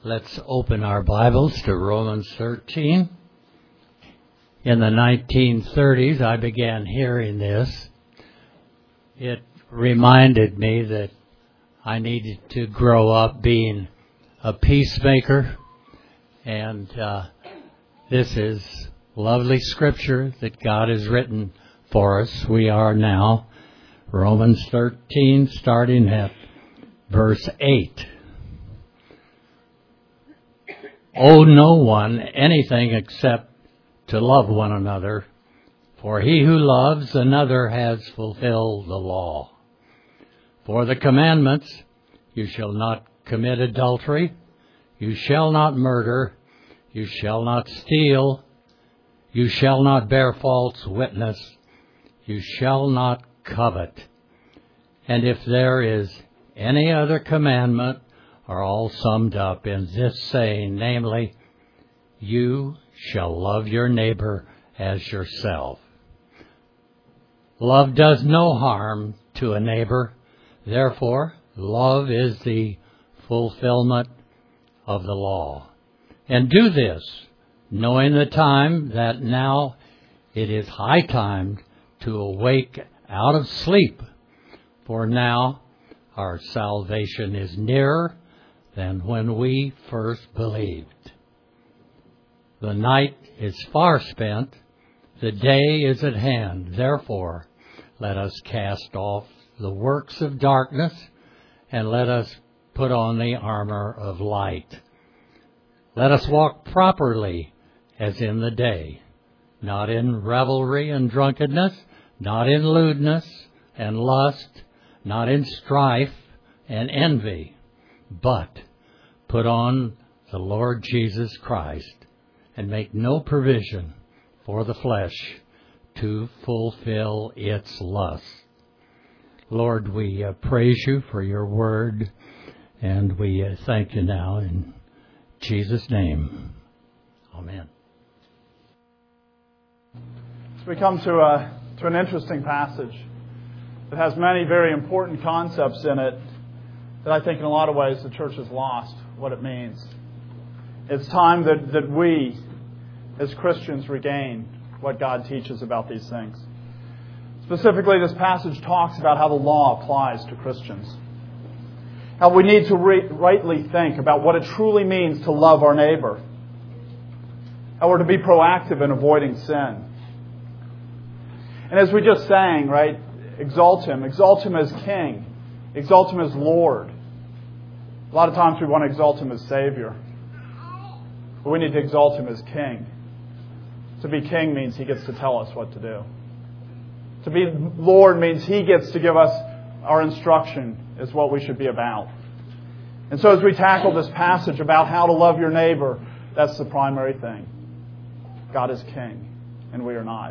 Let's open our Bibles to Romans 13. In the 1930s, I began hearing this. It reminded me that I needed to grow up being a peacemaker. And this is lovely scripture that God has written for us. We are now Romans 13, starting at verse 8. Owe no one anything except to love one another, for he who loves another has fulfilled the law. For the commandments, you shall not commit adultery, you shall not murder, you shall not steal, you shall not bear false witness, you shall not covet. And if there is any other commandment, are all summed up in this saying, namely, you shall love your neighbor as yourself. Love does no harm to a neighbor. Therefore, love is the fulfillment of the law. And do this, knowing the time that now it is high time to awake out of sleep. For now our salvation is nearer than when we first believed. The night is far spent, the day is at hand. Therefore, let us cast off the works of darkness, and let us put on the armor of light. Let us walk properly as in the day, not in revelry and drunkenness, not in lewdness and lust, not in strife and envy, but put on the Lord Jesus Christ, and make no provision for the flesh to fulfill its lusts. Lord, we praise you for your word, and we thank you now in Jesus' name. Amen. So we come to an interesting passage that has many very important concepts in it that I think in a lot of ways the church has lost what it means. It's time that we, as Christians, regain what God teaches about these things. Specifically, this passage talks about how the law applies to Christians. How we need to rightly think about what it truly means to love our neighbor. How we're to be proactive in avoiding sin. And as we just sang, right, exalt Him as King, exalt Him as Lord. A lot of times we want to exalt Him as Savior. But we need to exalt Him as King. To be King means He gets to tell us what to do. To be Lord means He gets to give us our instruction as what we should be about. And so as we tackle this passage about how to love your neighbor, that's the primary thing. God is King, and we are not.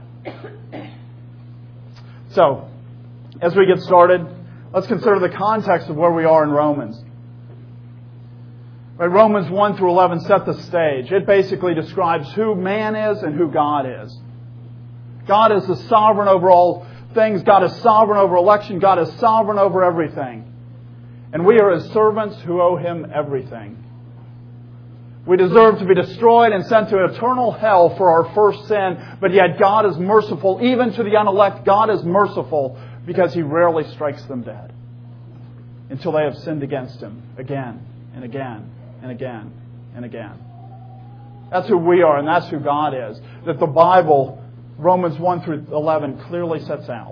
So, as we get started, let's consider the context of where we are in Romans. Right, Romans 1 through 11 set the stage. It basically describes who man is and who God is. God is the sovereign over all things. God is sovereign over election. God is sovereign over everything. And we are His servants who owe Him everything. We deserve to be destroyed and sent to eternal hell for our first sin, but yet God is merciful. Even to the unelect, God is merciful because He rarely strikes them dead until they have sinned against Him again and again and again and again. That's who we are, and that's who God is. That the Bible, Romans 1 through 11, clearly sets out.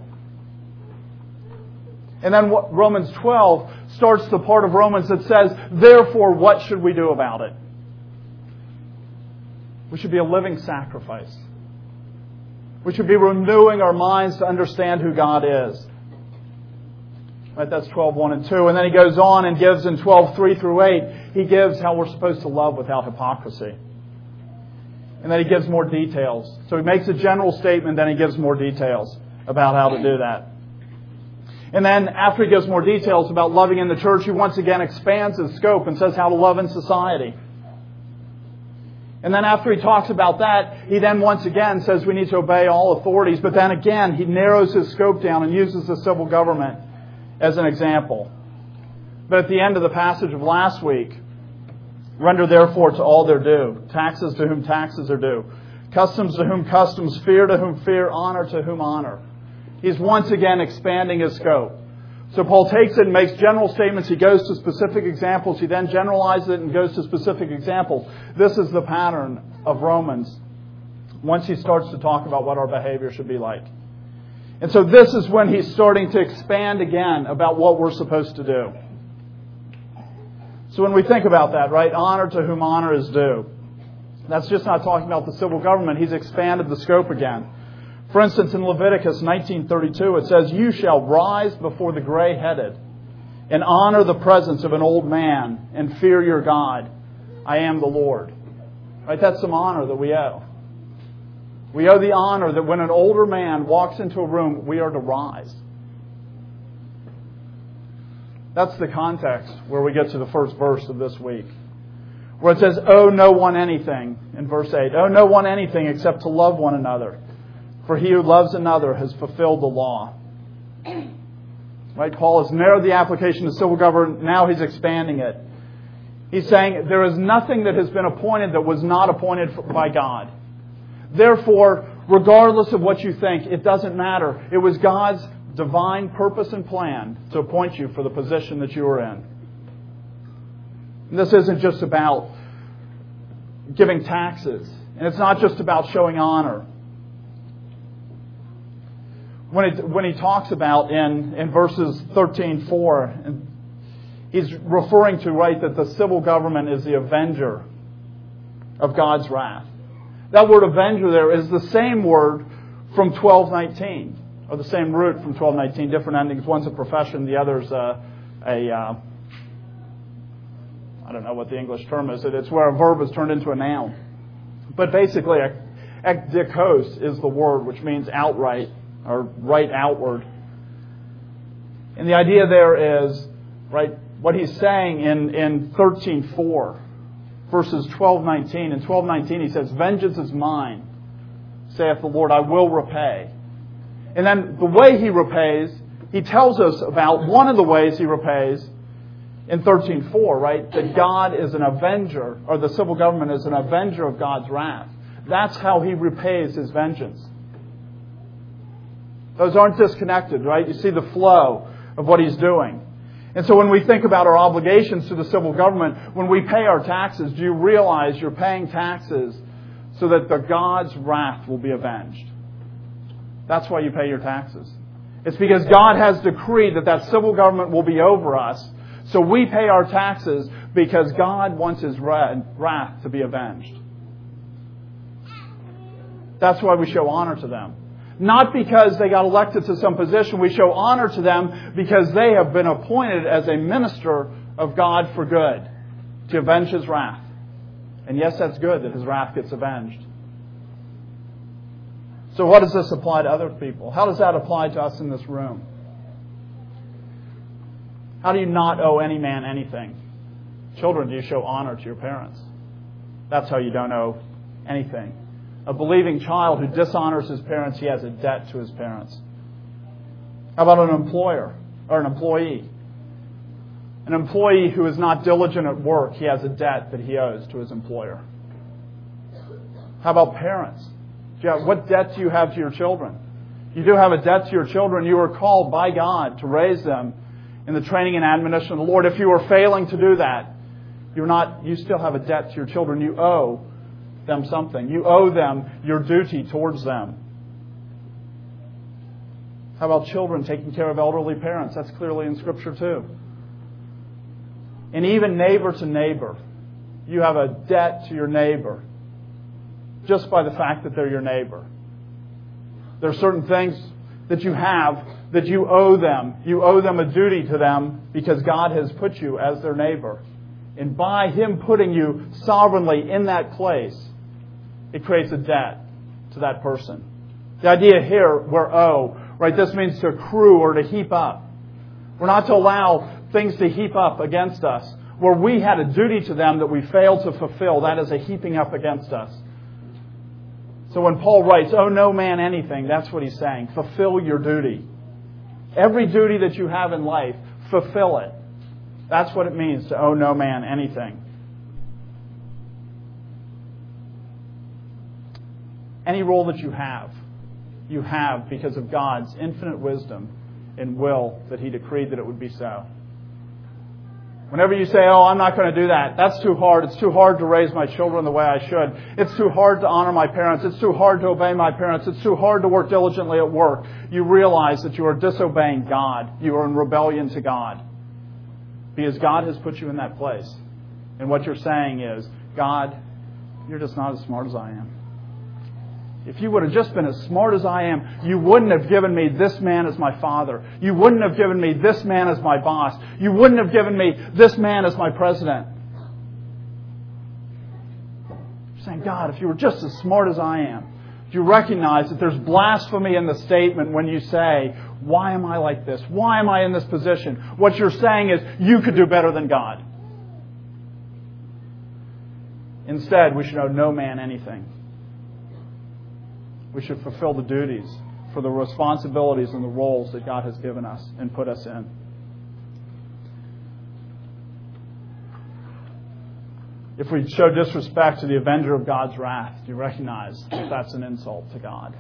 And then Romans 12 starts the part of Romans that says, therefore, what should we do about it? We should be a living sacrifice. We should be renewing our minds to understand who God is. Right, that's 12:1 and 2. And then he goes on and gives in 12:3 through 8, he gives how we're supposed to love without hypocrisy. And then he gives more details. So he makes a general statement, then he gives more details about how to do that. And then after he gives more details about loving in the church, he once again expands his scope and says how to love in society. And then after he talks about that, he then once again says we need to obey all authorities. But then again, he narrows his scope down and uses the civil government as an example. But at the end of the passage of last week, Render therefore to all their due. Taxes to whom taxes are due. Customs to whom customs. Fear to whom fear. Honor to whom honor. He's once again expanding his scope. So Paul takes it and makes general statements. He goes to specific examples. He then generalizes it and goes to specific examples. This is the pattern of Romans once he starts to talk about what our behavior should be like. And so this is when he's starting to expand again about what we're supposed to do. So when we think about that, right, honor to whom honor is due. That's just not talking about the civil government. He's expanded the scope again. For instance, in Leviticus 19:32, it says, "You shall rise before the gray-headed and honor the presence of an old man and fear your God. I am the Lord." Right? That's some honor that we owe. We owe the honor that when an older man walks into a room, we are to rise. That's the context where we get to the first verse of this week, where it says, "Owe no one anything," in verse 8. "Owe no one anything except to love one another. For he who loves another has fulfilled the law." Right? Paul has narrowed the application to civil government. Now he's expanding it. He's saying there is nothing that has been appointed that was not appointed by God. Therefore, regardless of what you think, it doesn't matter. It was God's divine purpose and plan to appoint you for the position that you are in. And this isn't just about giving taxes. And it's not just about showing honor. When he talks about in verses 13:4, he's referring to, right, that the civil government is the avenger of God's wrath. That word avenger there is the same word from 12:19, or the same root from 12:19, different endings. One's a profession, the other's I don't know what the English term is. It's where a verb is turned into a noun. But basically, ekdikos is the word, which means outright, or right outward. And the idea there is, right, what he's saying in 13:4, verses 12:19. In 12:19 he says, "Vengeance is mine, saith the Lord, I will repay." And then the way he repays, he tells us about one of the ways he repays in 13:4, right? That God is an avenger, or the civil government is an avenger of God's wrath. That's how he repays his vengeance. Those aren't disconnected, right? You see the flow of what he's doing. And so when we think about our obligations to the civil government, when we pay our taxes, do you realize you're paying taxes so that the God's wrath will be avenged? That's why you pay your taxes. It's because God has decreed that that civil government will be over us. So we pay our taxes because God wants His wrath to be avenged. That's why we show honor to them. Not because they got elected to some position. We show honor to them because they have been appointed as a minister of God for good, to avenge His wrath. And yes, that's good that His wrath gets avenged. So what does this apply to other people? How does that apply to us in this room? How do you not owe any man anything? Children, do you show honor to your parents? That's how you don't owe anything. A believing child who dishonors his parents, he has a debt to his parents. How about an employer or an employee? An employee who is not diligent at work, he has a debt that he owes to his employer. How about parents? What debt do you have to your children? You do have a debt to your children. You are called by God to raise them in the training and admonition of the Lord. If you are failing to do that, you still have a debt to your children. You owe them something. You owe them your duty towards them. How about children taking care of elderly parents? That's clearly in Scripture too. And even neighbor to neighbor. You have a debt to your neighbor just by the fact that they're your neighbor. There are certain things that you have that you owe them. You owe them a duty to them because God has put you as their neighbor. And by Him putting you sovereignly in that place, it creates a debt to that person. The idea here, we're owe, right? This means to accrue or to heap up. We're not to allow things to heap up against us. Where we had a duty to them that we failed to fulfill, that is a heaping up against us. So when Paul writes, owe no man anything, that's what he's saying. Fulfill your duty. Every duty that you have in life, fulfill it. That's what it means to owe no man anything. Any role that you have because of God's infinite wisdom and will that He decreed that it would be so. Whenever you say, oh, I'm not going to do that, that's too hard. It's too hard to raise my children the way I should. It's too hard to honor my parents. It's too hard to obey my parents. It's too hard to work diligently at work. You realize that you are disobeying God. You are in rebellion to God. Because God has put you in that place. And what you're saying is, God, you're just not as smart as I am. If you would have just been as smart as I am, you wouldn't have given me this man as my father. You wouldn't have given me this man as my boss. You wouldn't have given me this man as my president. You're saying, God, if you were just as smart as I am, do you recognize that there's blasphemy in the statement when you say, why am I like this? Why am I in this position? What you're saying is, you could do better than God. Instead, we should owe no man anything. We should fulfill the duties for the responsibilities and the roles that God has given us and put us in. If we show disrespect to the avenger of God's wrath, do you recognize that that's an insult to God?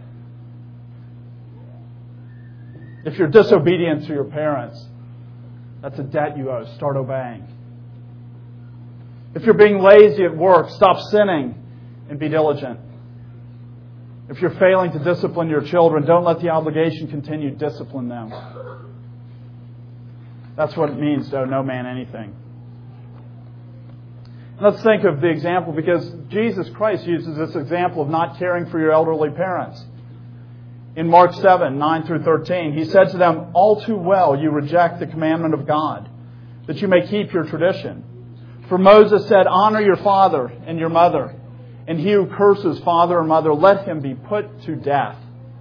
If you're disobedient to your parents, that's a debt you owe. Start obeying. If you're being lazy at work, stop sinning and be diligent. If you're failing to discipline your children, don't let the obligation continue. Discipline them. That's what it means to owe no man anything. Let's think of the example, because Jesus Christ uses this example of not caring for your elderly parents. In Mark 7, 9 through 13, He said to them, all too well you reject the commandment of God, that you may keep your tradition. For Moses said, honor your father and your mother. And he who curses father or mother, let him be put to death.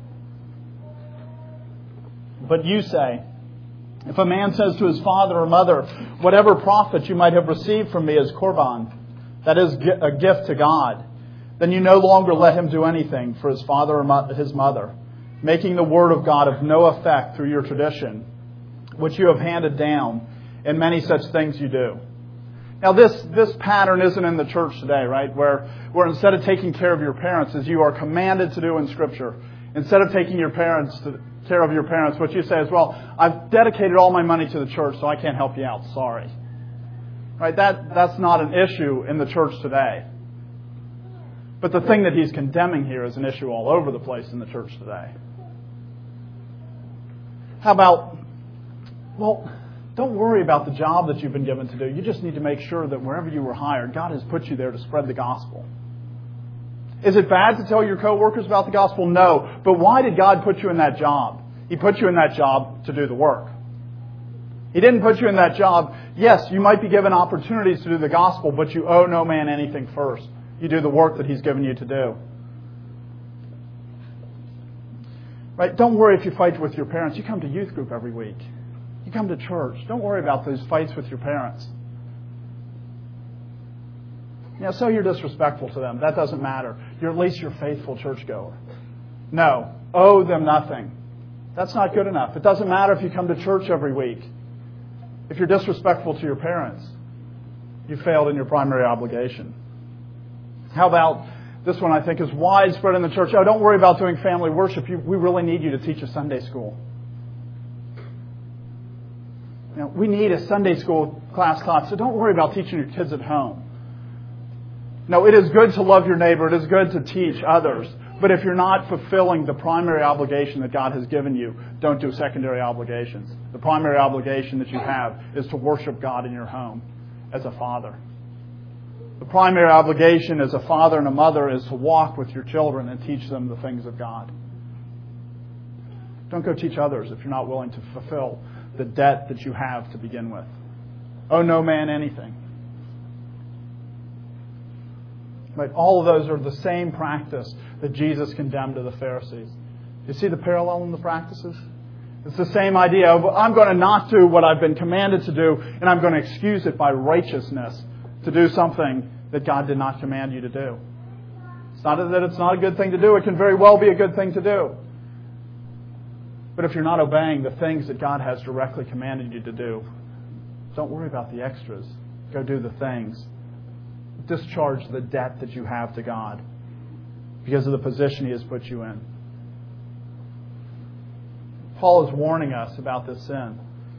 But you say, if a man says to his father or mother, whatever profit you might have received from me as korban, that is a gift to God, then you no longer let him do anything for his father or his mother, making the word of God of no effect through your tradition, which you have handed down, and many such things you do. Now, this pattern isn't in the church today, right? Where instead of taking care of your parents, as you are commanded to do in Scripture, instead of taking care of your parents, what you say is, well, I've dedicated all my money to the church, so I can't help you out. Sorry. Right? That's not an issue in the church today. But the thing that He's condemning here is an issue all over the place in the church today. How about, well, don't worry about the job that you've been given to do. You just need to make sure that wherever you were hired, God has put you there to spread the gospel. Is it bad to tell your coworkers about the gospel? No. But why did God put you in that job? He put you in that job to do the work. He didn't put you in that job. Yes, you might be given opportunities to do the gospel, but you owe no man anything first. You do the work that He's given you to do. Right? Don't worry if you fight with your parents. You come to youth group every week. You come to church. Don't worry about those fights with your parents. So you're disrespectful to them. That doesn't matter. You're at least your faithful churchgoer. No. Owe them nothing. That's not good enough. It doesn't matter if you come to church every week. If you're disrespectful to your parents, you failed in your primary obligation. How about this one? I think is widespread in the church. Oh, don't worry about doing family worship. We really need you to teach a Sunday school. We need a Sunday school class taught, so don't worry about teaching your kids at home. No, it is good to love your neighbor. It is good to teach others. But if you're not fulfilling the primary obligation that God has given you, don't do secondary obligations. The primary obligation that you have is to worship God in your home as a father. The primary obligation as a father and a mother is to walk with your children and teach them the things of God. Don't go teach others if you're not willing to fulfill the debt that you have to begin with. Owe no man anything. Right? All of those are the same practice that Jesus condemned to the Pharisees. You see the parallel in the practices? It's the same idea of, I'm going to not do what I've been commanded to do, and I'm going to excuse it by righteousness to do something that God did not command you to do. It's not that it's not a good thing to do. It can very well be a good thing to do. But if you're not obeying the things that God has directly commanded you to do, don't worry about the extras. Go do the things. Discharge the debt that you have to God. because of the position He has put you in. Paul is warning us about this sin.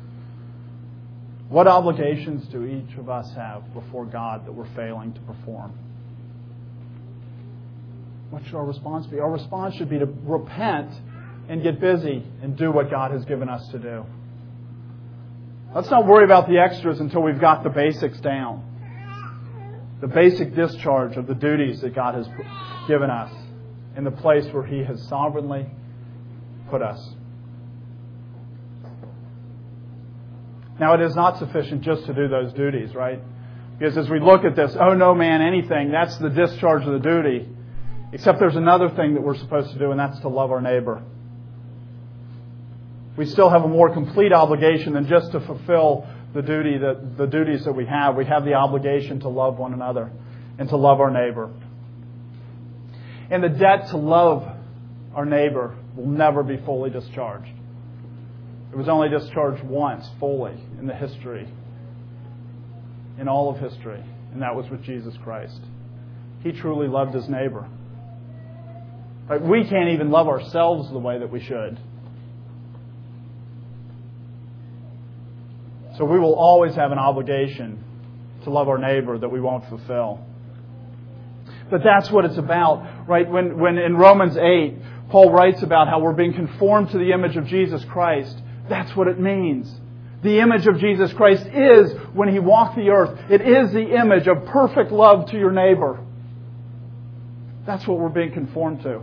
What obligations do each of us have before God that we're failing to perform? What should our response be? Our response should be to repent and get busy and do what God has given us to do. Let's not worry about the extras until we've got the basics down. The basic discharge of the duties that God has given us in the place where He has sovereignly put us. Now, it is not sufficient just to do those duties, right? Because as we look at this, oh no man anything, that's the discharge of the duty. Except there's another thing that we're supposed to do, and that's to love our neighbor. We still have a more complete obligation than just to fulfill the duties that we have. We have the obligation to love one another and to love our neighbor. And the debt to love our neighbor will never be fully discharged. It was only discharged once fully in the history, in all of history, and that was with Jesus Christ. He truly loved His neighbor. Right? We can't even love ourselves the way that we should. So we will always have an obligation to love our neighbor that we won't fulfill. But that's what it's about, right? When in Romans 8, Paul writes about how we're being conformed to the image of Jesus Christ. That's what it means. The image of Jesus Christ is, when He walked the earth, it is the image of perfect love to your neighbor. That's what we're being conformed to.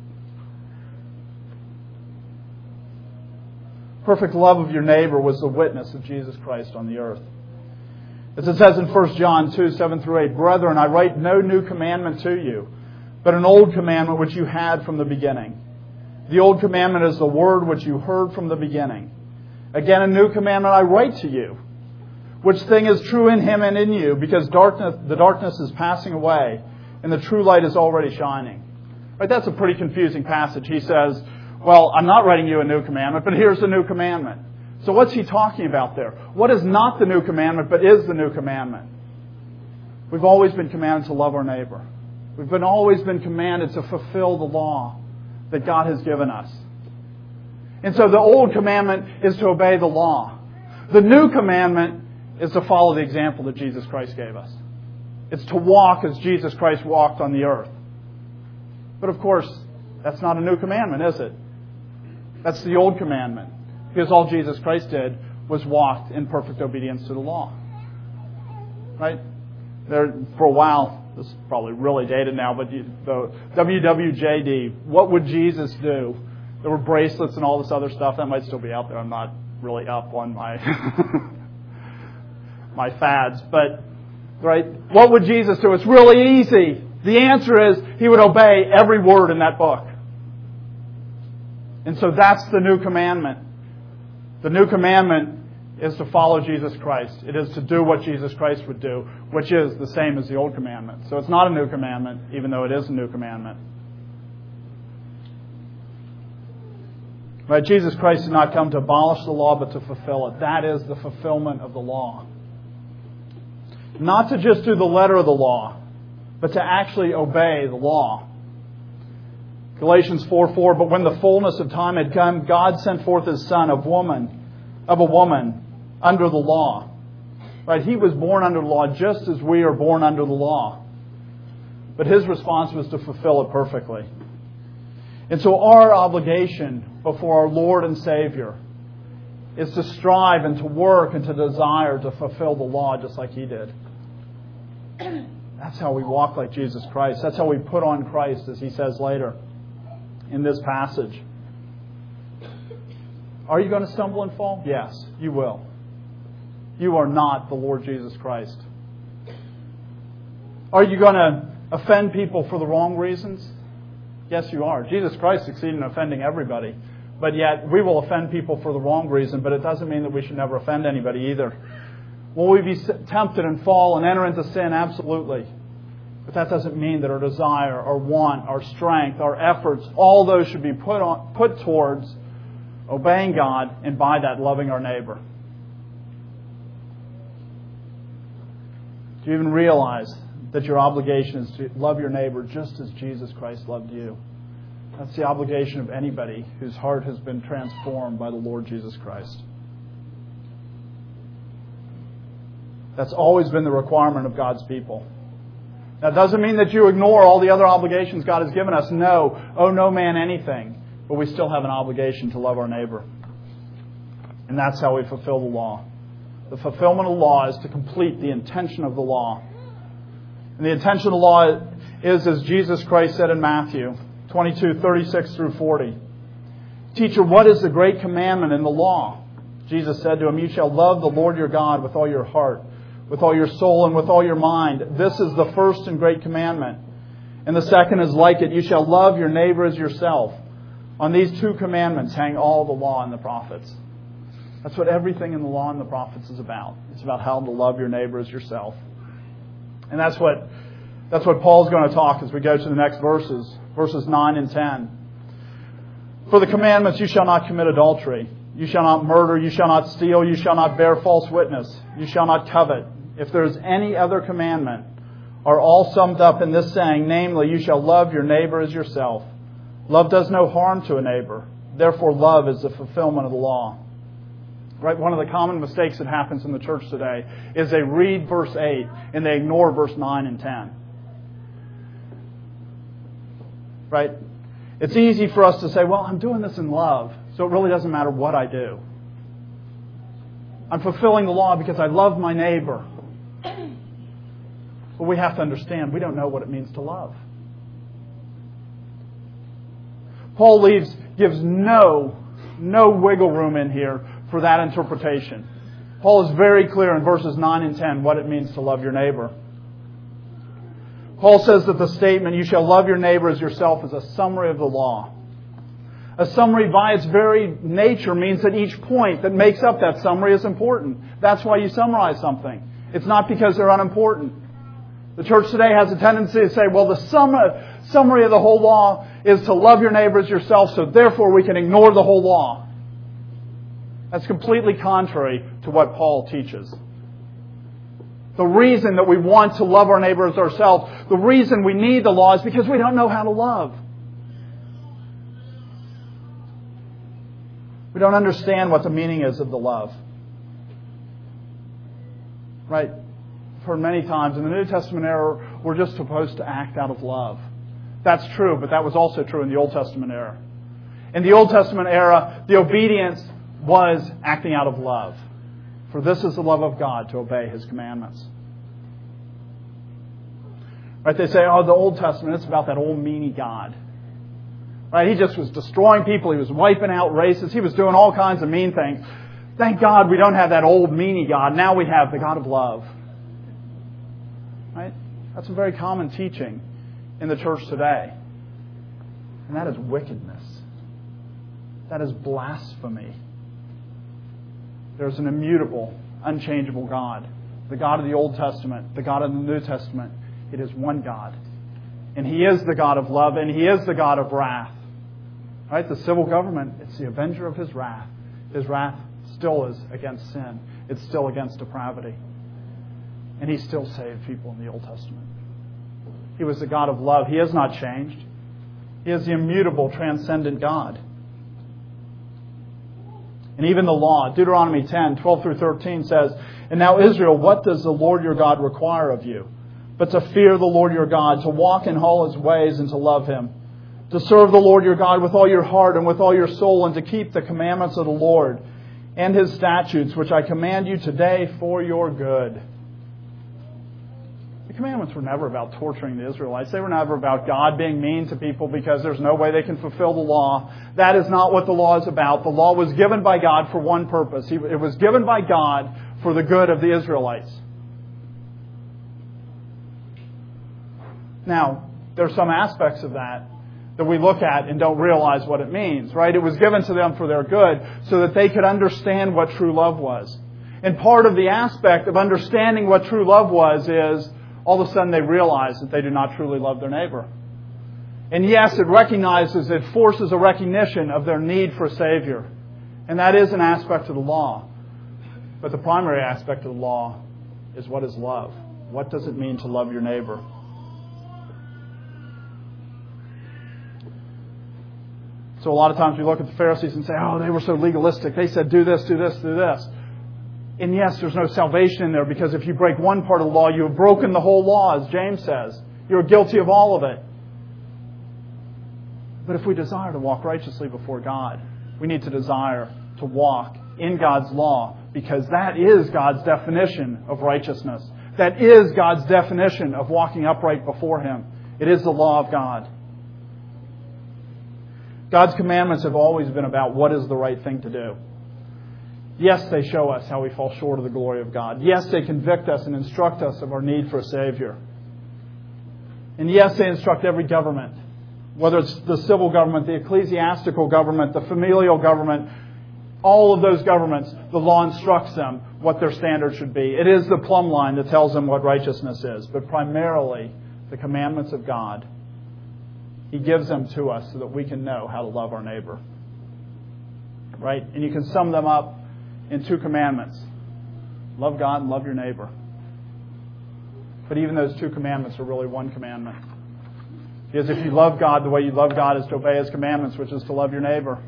Perfect love of your neighbor was the witness of Jesus Christ on the earth. As it says in 1 John 2, 7 through 8, Brethren, I write no new commandment to you, but an old commandment which you had from the beginning. The old commandment is the word which you heard from the beginning. Again, a new commandment I write to you, which thing is true in Him and in you, because the darkness is passing away, and the true light is already shining. Right, that's a pretty confusing passage. He says, well, I'm not writing you a new commandment, but here's the new commandment. So what's he talking about there? What is not the new commandment, but is the new commandment? We've always been commanded to love our neighbor. We've always been commanded to fulfill the law that God has given us. And so the old commandment is to obey the law. The new commandment is to follow the example that Jesus Christ gave us. It's to walk as Jesus Christ walked on the earth. But of course, that's not a new commandment, is it? That's the old commandment. Because all Jesus Christ did was walk in perfect obedience to the law. Right? There, for a while, this is probably really dated now, but the WWJD, what would Jesus do? There were bracelets and all this other stuff. That might still be out there. I'm not really up on my my fads. But, right, what would Jesus do? It's really easy. The answer is He would obey every word in that book. And so that's the new commandment. The new commandment is to follow Jesus Christ. It is to do what Jesus Christ would do, which is the same as the old commandment. So it's not a new commandment, even though it is a new commandment. Right? Jesus Christ did not come to abolish the law, but to fulfill it. That is the fulfillment of the law. Not to just do the letter of the law, but to actually obey the law. Galatians 4:4, but when the fullness of time had come, God sent forth His Son of a woman under the law. Right? He was born under the law just as we are born under the law. But His response was to fulfill it perfectly. And so our obligation before our Lord and Savior is to strive and to work and to desire to fulfill the law just like He did. That's how we walk like Jesus Christ. That's how we put on Christ, as He says later in this passage. Are you going to stumble and fall? Yes, you will. You are not the Lord Jesus Christ. Are you going to offend people for the wrong reasons? Yes, you are. Jesus Christ succeeded in offending everybody. But yet, we will offend people for the wrong reason, but it doesn't mean that we should never offend anybody either. Will we be tempted and fall and enter into sin? Absolutely. But that doesn't mean that our desire, our want, our strength, our efforts, all those should be put towards obeying God and by that loving our neighbor. Do you even realize that your obligation is to love your neighbor just as Jesus Christ loved you. That's the obligation of anybody whose heart has been transformed by the Lord Jesus Christ. That's always been the requirement of God's people. That doesn't mean that you ignore all the other obligations God has given us. No, owe no man anything. But we still have an obligation to love our neighbor. And that's how we fulfill the law. The fulfillment of the law is to complete the intention of the law. And the intention of the law is, as Jesus Christ said in Matthew 22:36 through 40. Teacher, what is the great commandment in the law? Jesus said to him, you shall love the Lord your God with all your heart, with all your soul, and with all your mind. This is the first and great commandment. And the second is like it. You shall love your neighbor as yourself. On these two commandments hang all the law and the prophets. That's what everything in the law and the prophets is about. It's about how to love your neighbor as yourself. And that's what Paul's going to talk as we go to the next verses 9 and 10. For the commandments, you shall not commit adultery. You shall not murder. You shall not steal. You shall not bear false witness. You shall not covet. If there is any other commandment, are all summed up in this saying, namely, you shall love your neighbor as yourself. Love does no harm to a neighbor. Therefore, love is the fulfillment of the law. Right? One of the common mistakes that happens in the church today is they read verse 8 and they ignore verse 9 and 10. Right? It's easy for us to say, well, I'm doing this in love, so it really doesn't matter what I do. I'm fulfilling the law because I love my neighbor. But we have to understand, we don't know what it means to love. Paul gives no wiggle room in here for that interpretation. Paul is very clear in verses 9 and 10 what it means to love your neighbor. Paul says that the statement, you shall love your neighbor as yourself, is a summary of the law. A summary by its very nature means that each point that makes up that summary is important. That's why you summarize something. It's not because they're unimportant. The church today has a tendency to say, well, the summary of the whole law is to love your neighbor as yourself, so therefore we can ignore the whole law. That's completely contrary to what Paul teaches. The reason that we want to love our neighbor as ourselves, the reason we need the law is because we don't know how to love. We don't understand what the meaning is of the love. Right? I've heard many times in the New Testament era, we're just supposed to act out of love. That's true, but that was also true in the Old Testament era. In the Old Testament era, the obedience was acting out of love. For this is the love of God, to obey His commandments. Right? They say, oh, the Old Testament, it's about that old meanie God. Right? He just was destroying people. He was wiping out races. He was doing all kinds of mean things. Thank God we don't have that old meanie God. Now we have the God of love. Right? That's a very common teaching in the church today. And that is wickedness. That is blasphemy. There's an immutable, unchangeable God. The God of the Old Testament, the God of the New Testament. It is one God. And He is the God of love, and He is the God of wrath. Right? The civil government, it's the avenger of His wrath. His wrath still is against sin. It's still against depravity. And He still saved people in the Old Testament. He was the God of love. He has not changed. He is the immutable, transcendent God. And even the law, Deuteronomy 10:12 through 13 says, and now Israel, what does the Lord your God require of you? But to fear the Lord your God, to walk in all His ways and to love Him. To serve the Lord your God with all your heart and with all your soul, and to keep the commandments of the Lord and His statutes, which I command you today for your good. The commandments were never about torturing the Israelites. They were never about God being mean to people because there's no way they can fulfill the law. That is not what the law is about. The law was given by God for one purpose. It was given by God for the good of the Israelites. Now, there are some aspects of that we look at and don't realize what it means, right? It was given to them for their good so that they could understand what true love was. And part of the aspect of understanding what true love was is all of a sudden they realize that they do not truly love their neighbor. And yes, it forces a recognition of their need for a Savior. And that is an aspect of the law. But the primary aspect of the law is what is love. What does it mean to love your neighbor? So a lot of times we look at the Pharisees and say, oh, they were so legalistic. They said, do this, do this, do this. And yes, there's no salvation in there, because if you break one part of the law, you have broken the whole law, as James says. You're guilty of all of it. But if we desire to walk righteously before God, we need to desire to walk in God's law, because that is God's definition of righteousness. That is God's definition of walking upright before Him. It is the law of God. God's commandments have always been about what is the right thing to do. Yes, they show us how we fall short of the glory of God. Yes, they convict us and instruct us of our need for a Savior. And yes, they instruct every government, whether it's the civil government, the ecclesiastical government, the familial government, all of those governments, the law instructs them what their standards should be. It is the plumb line that tells them what righteousness is. But primarily, the commandments of God, He gives them to us so that we can know how to love our neighbor. Right? And you can sum them up in 2 commandments. Love God and love your neighbor. But even those 2 commandments are really 1 commandment. Because if you love God, the way you love God is to obey His commandments, which is to love your neighbor.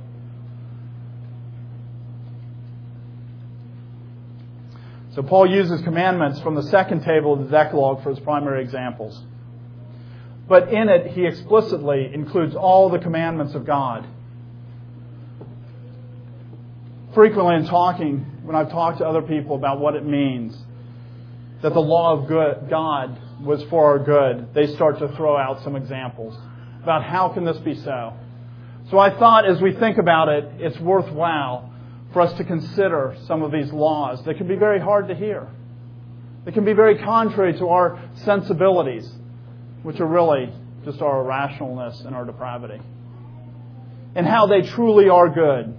So Paul uses commandments from the second table of the Decalogue for his primary examples. But in it, he explicitly includes all the commandments of God. Frequently in talking, when I've talked to other people about what it means that the law of God was for our good, they start to throw out some examples about how can this be so. So I thought as we think about it, it's worthwhile for us to consider some of these laws that can be very hard to hear. They can be very contrary to our sensibilities, which are really just our irrationalness and our depravity. And how they truly are good.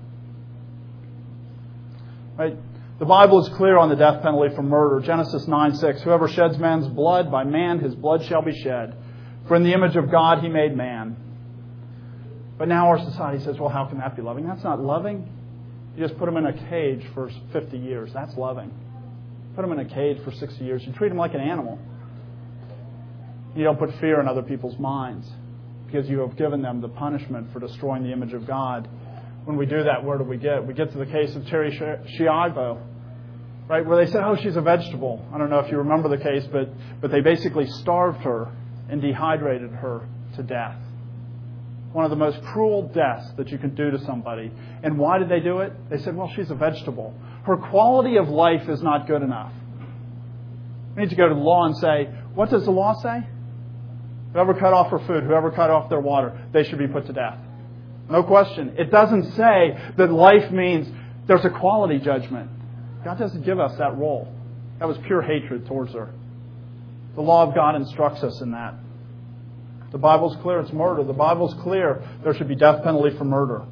Right? The Bible is clear on the death penalty for murder. Genesis 9:6, whoever sheds man's blood, by man his blood shall be shed. For in the image of God He made man. But now our society says, well, how can that be loving? That's not loving. You just put them in a cage for 50 years. That's loving. Put them in a cage for 60 years. You treat them like an animal. You don't put fear in other people's minds because you have given them the punishment for destroying the image of God. When we do that, where do we get? We get to the case of Terry Schiavo, right, where they said, oh, she's a vegetable. I don't know if you remember the case, but they basically starved her and dehydrated her to death. One of the most cruel deaths that you can do to somebody. And why did they do it? They said, well, she's a vegetable. Her quality of life is not good enough. We need to go to the law and say, what does the law say? Whoever cut off her food, whoever cut off their water, they should be put to death. No question. It doesn't say that life means there's a quality judgment. God doesn't give us that role. That was pure hatred towards her. The law of God instructs us in that. The Bible's clear, it's murder. The Bible's clear, there should be death penalty for murder.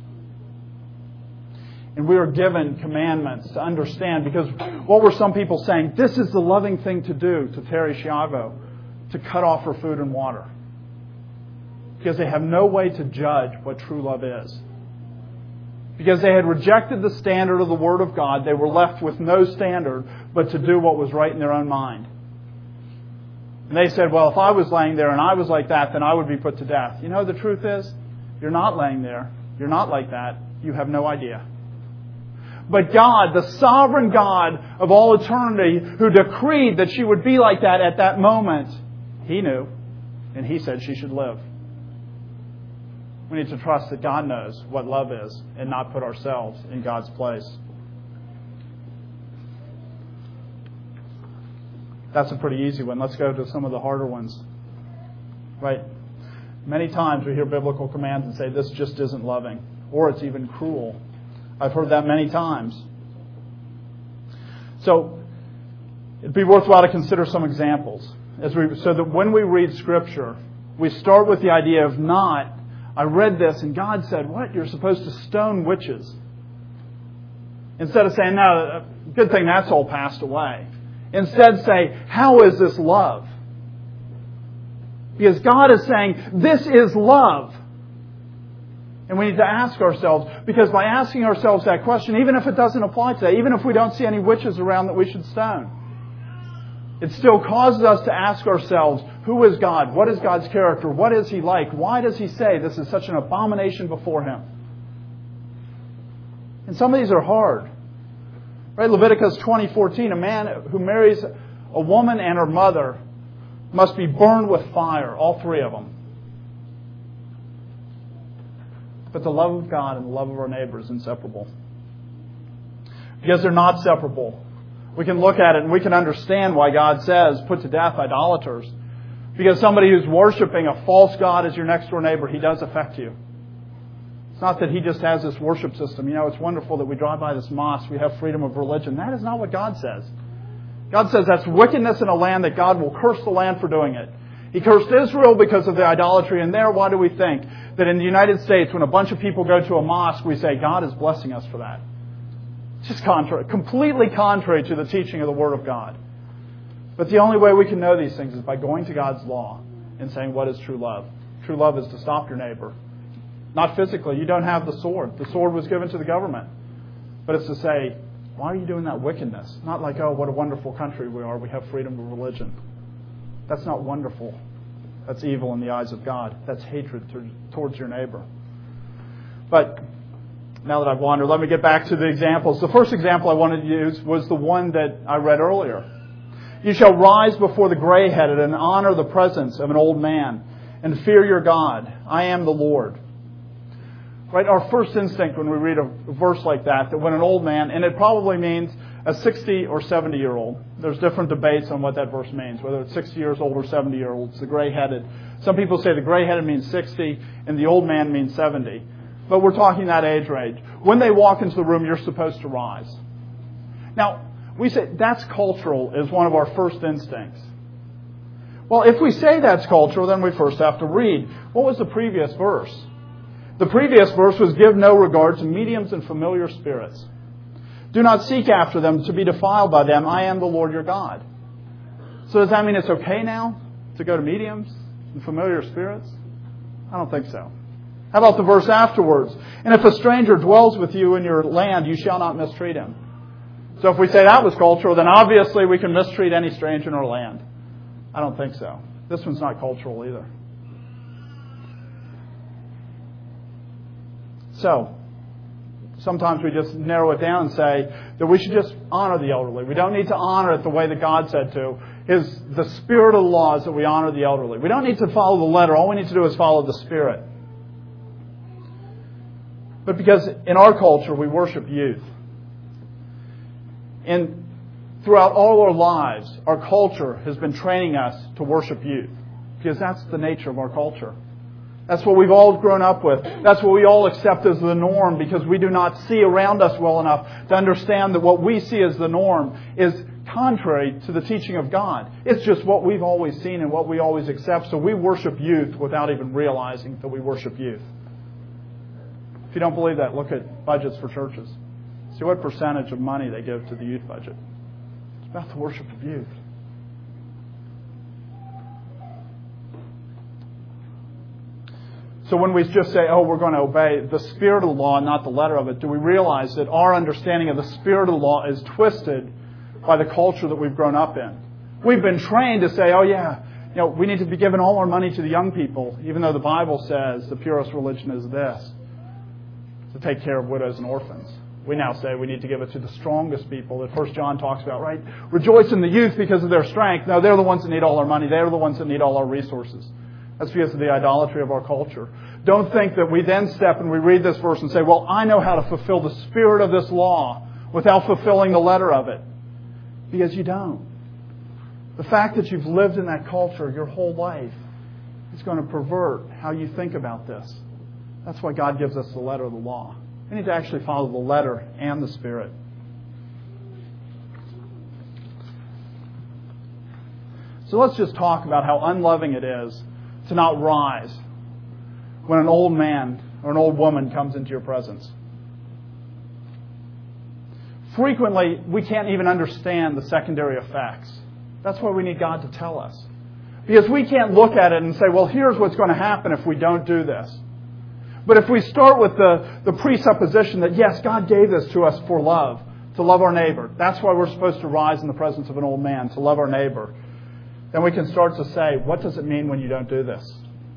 And we are given commandments to understand, because what were some people saying? This is the loving thing to do to Terry Schiavo, to cut off her food and water. Because they have no way to judge what true love is. Because they had rejected the standard of the Word of God, they were left with no standard but to do what was right in their own mind. And they said, well, if I was laying there and I was like that, then I would be put to death. You know, the truth is, you're not laying there. You're not like that. You have no idea. But God, the sovereign God of all eternity, who decreed that she would be like that at that moment, He knew. And He said she should live. We need to trust that God knows what love is and not put ourselves in God's place. That's a pretty easy one. Let's go to some of the harder ones. Right? Many times we hear biblical commands and say, this just isn't loving. Or it's even cruel. I've heard that many times. So, it'd be worthwhile to consider some examples. So that when we read Scripture, we start with the idea of not, I read this and God said, what? You're supposed to stone witches. Instead of saying, no, good thing that's all passed away. Instead say, how is this love? Because God is saying, this is love. And we need to ask ourselves, because by asking ourselves that question, even if it doesn't apply today, even if we don't see any witches around that we should stone, It still causes us to ask ourselves, who is God? What is God's character? What is He like? Why does He say this is such an abomination before Him? And some of these are hard. Right? Leviticus 20:14, a man who marries a woman and her mother must be burned with fire, all three of them. But the love of God and the love of our neighbor is inseparable. Because they're not separable. We can look at it and we can understand why God says, put to death idolaters. Because somebody who's worshiping a false god as your next door neighbor, he does affect you. It's not that he just has this worship system. You know, it's wonderful that we drive by this mosque, we have freedom of religion. That is not what God says. God says that's wickedness in a land that God will curse the land for doing it. He cursed Israel because of the idolatry. And there, why do we think that in the United States, when a bunch of people go to a mosque, we say, God is blessing us for that? It's just contrary, completely contrary to the teaching of the Word of God. But the only way we can know these things is by going to God's law and saying, what is true love? True love is to stop your neighbor. Not physically. You don't have the sword. The sword was given to the government. But it's to say, why are you doing that wickedness? Not like, oh, what a wonderful country we are. We have freedom of religion. That's not wonderful. That's evil in the eyes of God. That's hatred towards your neighbor. But now that I've wandered, let me get back to the examples. The first example I wanted to use was the one that I read earlier. You shall rise before the gray-headed and honor the presence of an old man and fear your God. I am the Lord. Right? Our first instinct when we read a verse like that when an old man, and it probably means a 60 or 70-year-old. There's different debates on what that verse means, whether it's 60 years old or 70-year-old. It's the gray-headed. Some people say the gray-headed means 60 and the old man means 70. But we're talking that age range. When they walk into the room, you're supposed to rise. Now, we say that's cultural is one of our first instincts. Well, if we say that's cultural, then we first have to read. What was the previous verse? The previous verse was, give no regard to mediums and familiar spirits. Do not seek after them to be defiled by them. I am the Lord your God. So does that mean it's okay now to go to mediums and familiar spirits? I don't think so. How about the verse afterwards? And if a stranger dwells with you in your land, you shall not mistreat him. So if we say that was cultural, then obviously we can mistreat any stranger in our land. I don't think so. This one's not cultural either. So, sometimes we just narrow it down and say that we should just honor the elderly. We don't need to honor it the way that God said to. Is the spirit of the law is that we honor the elderly. We don't need to follow the letter. All we need to do is follow the spirit. But because in our culture we worship youth. And throughout all our lives, our culture has been training us to worship youth. Because that's the nature of our culture. That's what we've all grown up with. That's what we all accept as the norm because we do not see around us well enough to understand that what we see as the norm is contrary to the teaching of God. It's just what we've always seen and what we always accept. So we worship youth without even realizing that we worship youth. If you don't believe that, look at budgets for churches. See what percentage of money they give to the youth budget. It's about the worship of youth. So when we just say, oh, we're going to obey the spirit of the law, not the letter of it, do we realize that our understanding of the spirit of the law is twisted by the culture that we've grown up in? We've been trained to say, oh yeah, we need to be giving all our money to the young people, even though the Bible says the purest religion is this, to take care of widows and orphans. We now say we need to give it to the strongest people that 1 John talks about, right? Rejoice in the youth because of their strength. No, they're the ones that need all our money. They're the ones that need all our resources. That's because of the idolatry of our culture. Don't think that we then step and we read this verse and say, well, I know how to fulfill the spirit of this law without fulfilling the letter of it. Because you don't. The fact that you've lived in that culture your whole life is going to pervert how you think about this. That's why God gives us the letter of the law. We need to actually follow the letter and the spirit. So let's just talk about how unloving it is to not rise when an old man or an old woman comes into your presence. Frequently, we can't even understand the secondary effects. That's why we need God to tell us. Because we can't look at it and say, well, here's what's going to happen if we don't do this. But if we start with the presupposition that, yes, God gave this to us for love, to love our neighbor. That's why we're supposed to rise in the presence of an old man, to love our neighbor. Then we can start to say, what does it mean when you don't do this?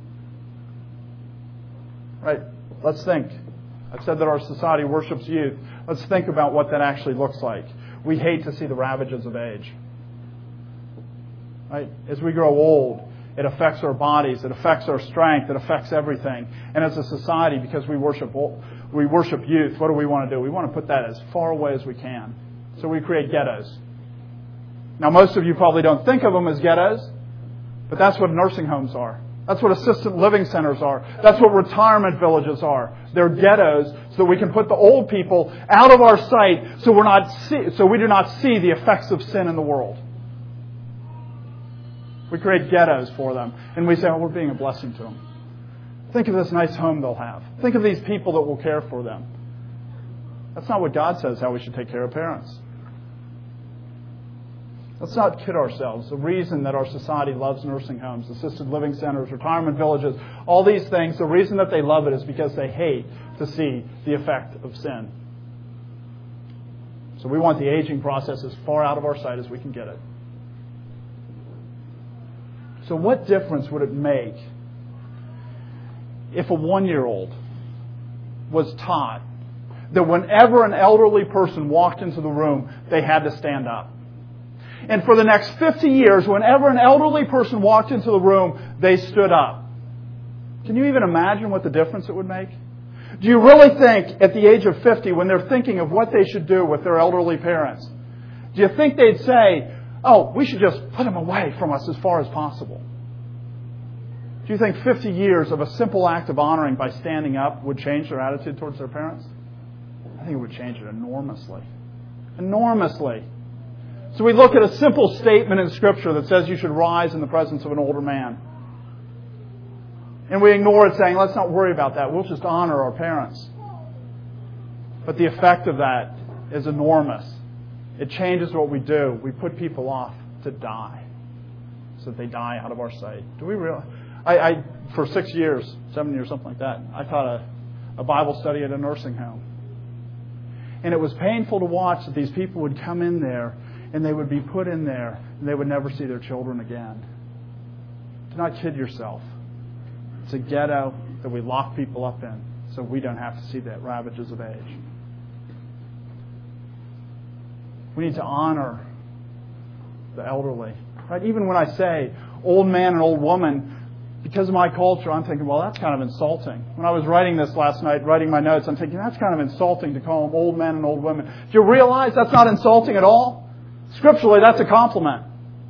Right? Let's think. I've said that our society worships youth. Let's think about what that actually looks like. We hate to see the ravages of age. Right? As we grow old, it affects our bodies, it affects our strength, it affects everything. And as a society, because we worship youth, what do we want to do? We want to put that as far away as we can. So we create ghettos. Now, most of you probably don't think of them as ghettos, but that's what nursing homes are. That's what assisted living centers are. That's what retirement villages are. They're ghettos so that we can put the old people out of our sight so we do not see the effects of sin in the world. We create ghettos for them. And we say, oh, we're being a blessing to them. Think of this nice home they'll have. Think of these people that will care for them. That's not what God says how we should take care of parents. Let's not kid ourselves. The reason that our society loves nursing homes, assisted living centers, retirement villages, all these things, the reason that they love it is because they hate to see the effect of sin. So we want the aging process as far out of our sight as we can get it. So what difference would it make if a 1-year-old was taught that whenever an elderly person walked into the room, they had to stand up? And for the next 50 years, whenever an elderly person walked into the room, they stood up. Can you even imagine what the difference it would make? Do you really think at the age of 50, when they're thinking of what they should do with their elderly parents, do you think they'd say, oh, we should just put them away from us as far as possible? Do you think 50 years of a simple act of honoring by standing up would change their attitude towards their parents? I think it would change it enormously. Enormously. So we look at a simple statement in Scripture that says you should rise in the presence of an older man. And we ignore it saying, let's not worry about that. We'll just honor our parents. But the effect of that is enormous. It changes what we do. We put people off to die so that they die out of our sight. Do we realize? I for 7 years, something like that, I taught a Bible study at a nursing home. And it was painful to watch that these people would come in there and they would be put in there and they would never see their children again. Do not kid yourself. It's a ghetto that we lock people up in so we don't have to see the ravages of age. We need to honor the elderly. Right? Even when I say old man and old woman, because of my culture, I'm thinking, well, that's kind of insulting. When I was writing this last night, writing my notes, I'm thinking, that's kind of insulting to call them old men and old women. Do you realize that's not insulting at all? Scripturally, that's a compliment.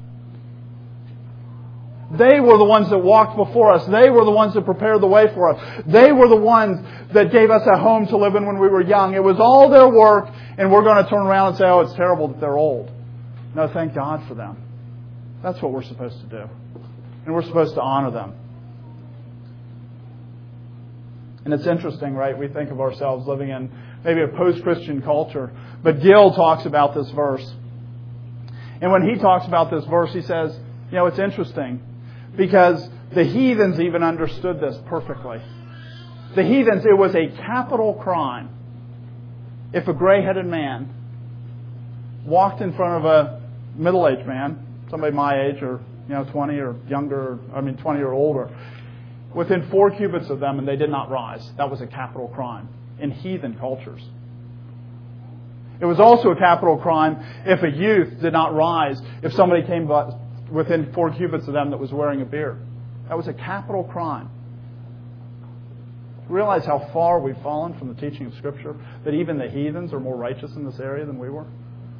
They were the ones that walked before us. They were the ones that prepared the way for us. They were the ones that gave us a home to live in when we were young. It was all their work, and we're going to turn around and say, oh, it's terrible that they're old. No, thank God for them. That's what we're supposed to do. And we're supposed to honor them. And it's interesting, right? We think of ourselves living in maybe a post-Christian culture. But Gill talks about this verse. And when he talks about this verse, he says, you know, it's interesting because the heathens even understood this perfectly. The heathens, it was a capital crime if a gray-headed man walked in front of a middle-aged man, somebody my age or 20 or younger, 20 or older, within 4 cubits of them, and they did not rise. That was a capital crime in heathen cultures. It was also a capital crime if a youth did not rise, if somebody came within 4 cubits of them that was wearing a beard. That was a capital crime. Realize how far we've fallen from the teaching of Scripture, that even the heathens are more righteous in this area than we were?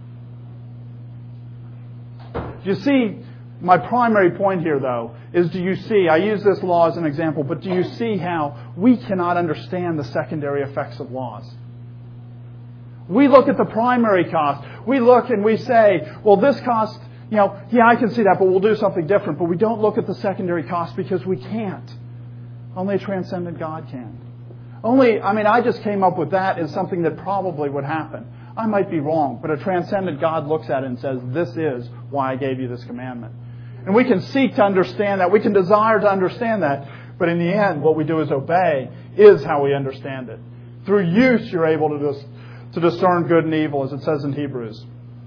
Do you see? My primary point here, though, is do you see, I use this law as an example, but do you see how we cannot understand the secondary effects of laws? We look at the primary cost. We look and we say, well, this cost, yeah, I can see that, but we'll do something different. But we don't look at the secondary cost because we can't. Only a transcendent God can. I just came up with that as something that probably would happen. I might be wrong, but a transcendent God looks at it and says, this is why I gave you this commandment. And we can seek to understand that. We can desire to understand that. But in the end, what we do is obey is how we understand it. Through use, you're able to just to discern good and evil, as it says in Hebrews.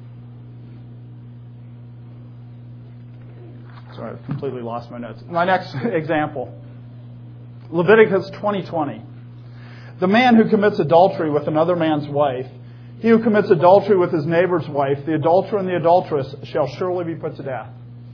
Sorry, I've completely lost my notes. My next example, Leviticus 20:20. The man who commits adultery with another man's wife, he who commits adultery with his neighbor's wife, the adulterer and the adulteress shall surely be put to death.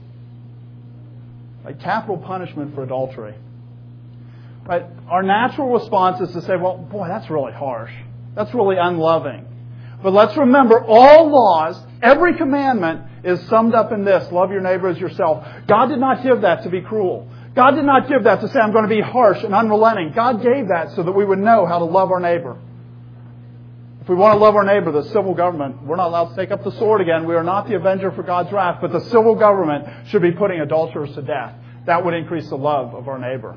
Like capital punishment for adultery. Right? Our natural response is to say, well, boy, that's really harsh. That's really unloving. But let's remember, all laws, every commandment is summed up in this: love your neighbor as yourself. God did not give that to be cruel. God did not give that to say, I'm going to be harsh and unrelenting. God gave that so that we would know how to love our neighbor. If we want to love our neighbor, the civil government, we're not allowed to take up the sword again. We are not the avenger for God's wrath, but the civil government should be putting adulterers to death. That would increase the love of our neighbor.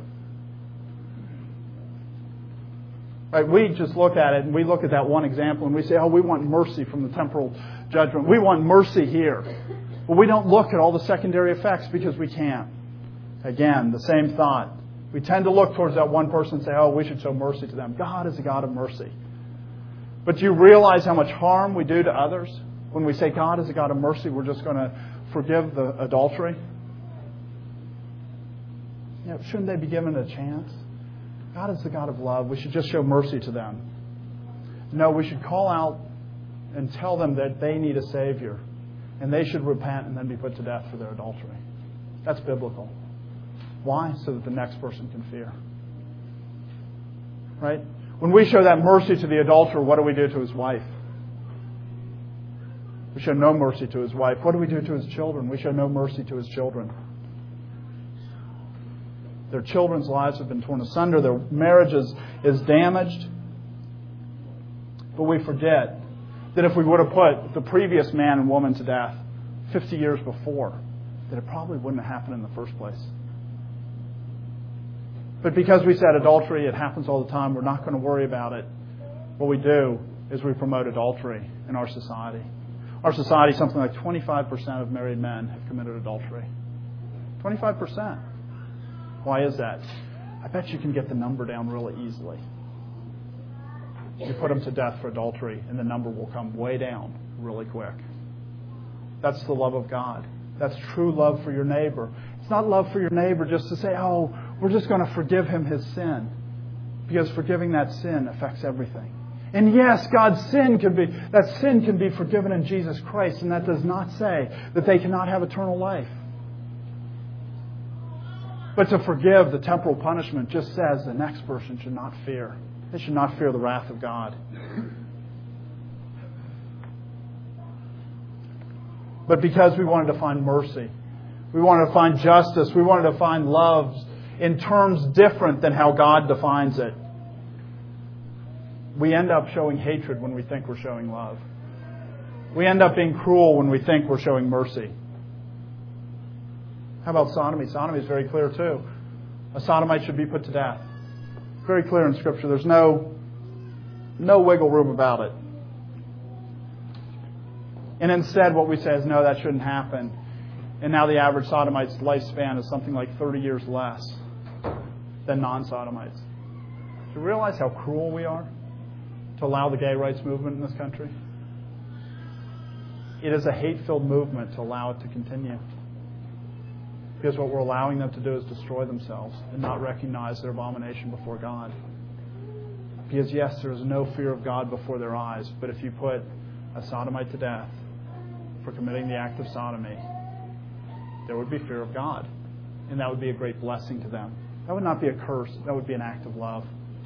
Right, we just look at it and we look at that one example and we say, oh, we want mercy from the temporal judgment. We want mercy here. But we don't look at all the secondary effects because we can't. Again, the same thought. We tend to look towards that one person and say, oh, we should show mercy to them. God is a God of mercy. But do you realize how much harm we do to others? When we say God is a God of mercy, we're just going to forgive the adultery? You know, shouldn't they be given a chance? God is the God of love. We should just show mercy to them. No, we should call out and tell them that they need a Savior. And they should repent and then be put to death for their adultery. That's biblical. Why? So that the next person can fear. Right? When we show that mercy to the adulterer, what do we do to his wife? We show no mercy to his wife. What do we do to his children? We show no mercy to his children. Their children's lives have been torn asunder. Their marriage is damaged. But we forget that if we would have put the previous man and woman to death 50 years before, that it probably wouldn't have happened in the first place. But because we said adultery, it happens all the time, we're not going to worry about it. What we do is we promote adultery in our society. Our society, something like 25% of married men have committed adultery. 25%. Why is that? I bet you can get the number down really easily. You put them to death for adultery, and the number will come way down really quick. That's the love of God. That's true love for your neighbor. It's not love for your neighbor just to say, oh, we're just going to forgive him his sin. Because forgiving that sin affects everything. And yes, sin can be forgiven in Jesus Christ. And that does not say that they cannot have eternal life. But to forgive the temporal punishment just says the next person should not fear. They should not fear the wrath of God. But because we wanted to find mercy, we wanted to find justice, we wanted to find love in terms different than how God defines it, we end up showing hatred when we think we're showing love. We end up being cruel when we think we're showing mercy. How about sodomy? Sodomy is very clear too. A sodomite should be put to death. Very clear in Scripture. There's no wiggle room about it. And instead what we say is, no, that shouldn't happen. And now the average sodomite's lifespan is something like 30 years less than non-sodomites. Do you realize how cruel we are to allow the gay rights movement in this country? It is a hate-filled movement to allow it to continue. Because what we're allowing them to do is destroy themselves and not recognize their abomination before God. Because yes, there is no fear of God before their eyes, but if you put a sodomite to death for committing the act of sodomy, there would be fear of God. And that would be a great blessing to them. That would not be a curse. That would be an act of love.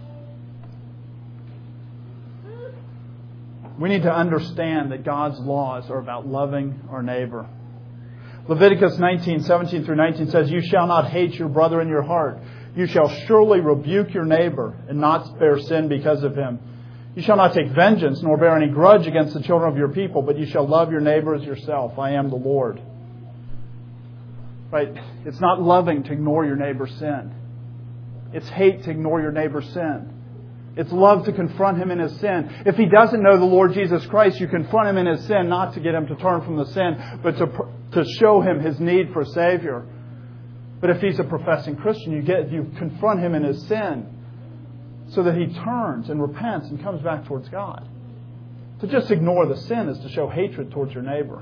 We need to understand that God's laws are about loving our neighbor. Leviticus 19:17 through 19 says, "You shall not hate your brother in your heart. You shall surely rebuke your neighbor and not bear sin because of him. You shall not take vengeance nor bear any grudge against the children of your people, but you shall love your neighbor as yourself. I am the Lord." Right? It's not loving to ignore your neighbor's sin. It's hate to ignore your neighbor's sin. It's love to confront him in his sin. If he doesn't know the Lord Jesus Christ, you confront him in his sin, not to get him to turn from the sin, but to show him his need for a Savior. But if he's a professing Christian, you confront him in his sin so that he turns and repents and comes back towards God. To just ignore the sin is to show hatred towards your neighbor.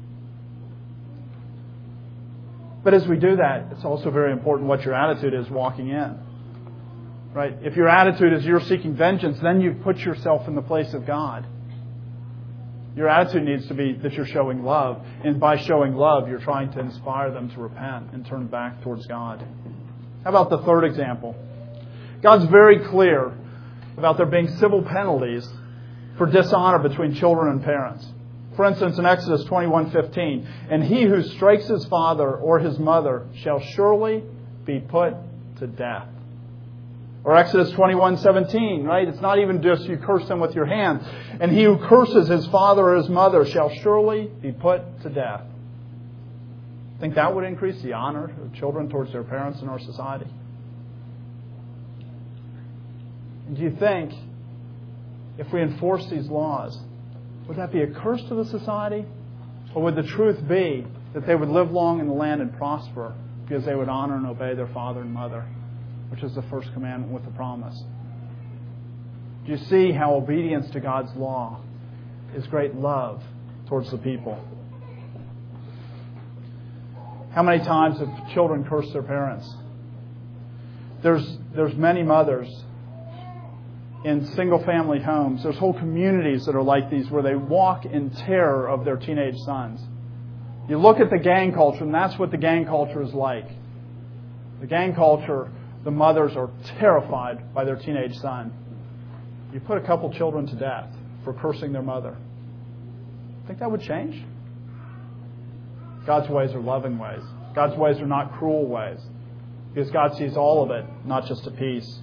But as we do that, it's also very important what your attitude is walking in. Right? If your attitude is you're seeking vengeance, then you've put yourself in the place of God. Your attitude needs to be that you're showing love. And by showing love, you're trying to inspire them to repent and turn back towards God. How about the third example? God's very clear about there being civil penalties for dishonor between children and parents. For instance, in Exodus 21:15, and he who strikes his father or his mother shall surely be put to death. Or Exodus 21:17, right? It's not even just you curse them with your hand. And he who curses his father or his mother shall surely be put to death. Think that would increase the honor of children towards their parents in our society? And do you think if we enforce these laws, would that be a curse to the society? Or would the truth be that they would live long in the land and prosper because they would honor and obey their father and mother, which is the first commandment with the promise? Do you see how obedience to God's law is great love towards the people? How many times have children cursed their parents? There's many mothers in single-family homes. There's whole communities that are like these where they walk in terror of their teenage sons. You look at the gang culture, and that's what the gang culture is like. The gang culture, the mothers are terrified by their teenage son. You put a couple children to death for cursing their mother. Think that would change? God's ways are loving ways. God's ways are not cruel ways. Because God sees all of it, not just a piece.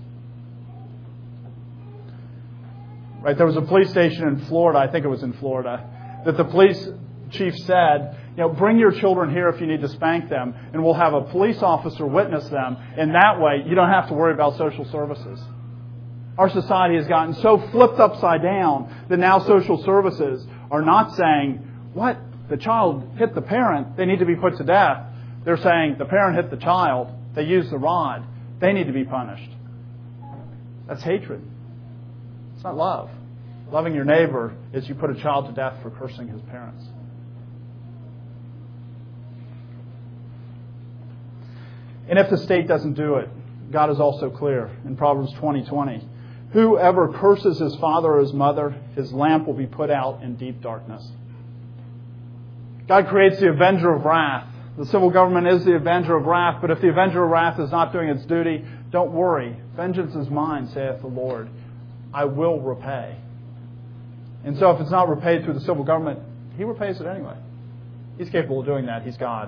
Right, there was a police station in Florida, I think it was in Florida, that the police chief said, bring your children here if you need to spank them, and we'll have a police officer witness them, and that way you don't have to worry about social services. Our society has gotten so flipped upside down that now social services are not saying, what? The child hit the parent, they need to be put to death. They're saying, the parent hit the child, they used the rod, they need to be punished. That's hatred. It's not love. Loving your neighbor is you put a child to death for cursing his parents. And if the state doesn't do it, God is also clear in Proverbs 20:20. Whoever curses his father or his mother, his lamp will be put out in deep darkness. God creates the avenger of wrath. The civil government is the avenger of wrath, but if the avenger of wrath is not doing its duty, don't worry. Vengeance is mine, saith the Lord. I will repay. And so if it's not repaid through the civil government, He repays it anyway. He's capable of doing that. He's God.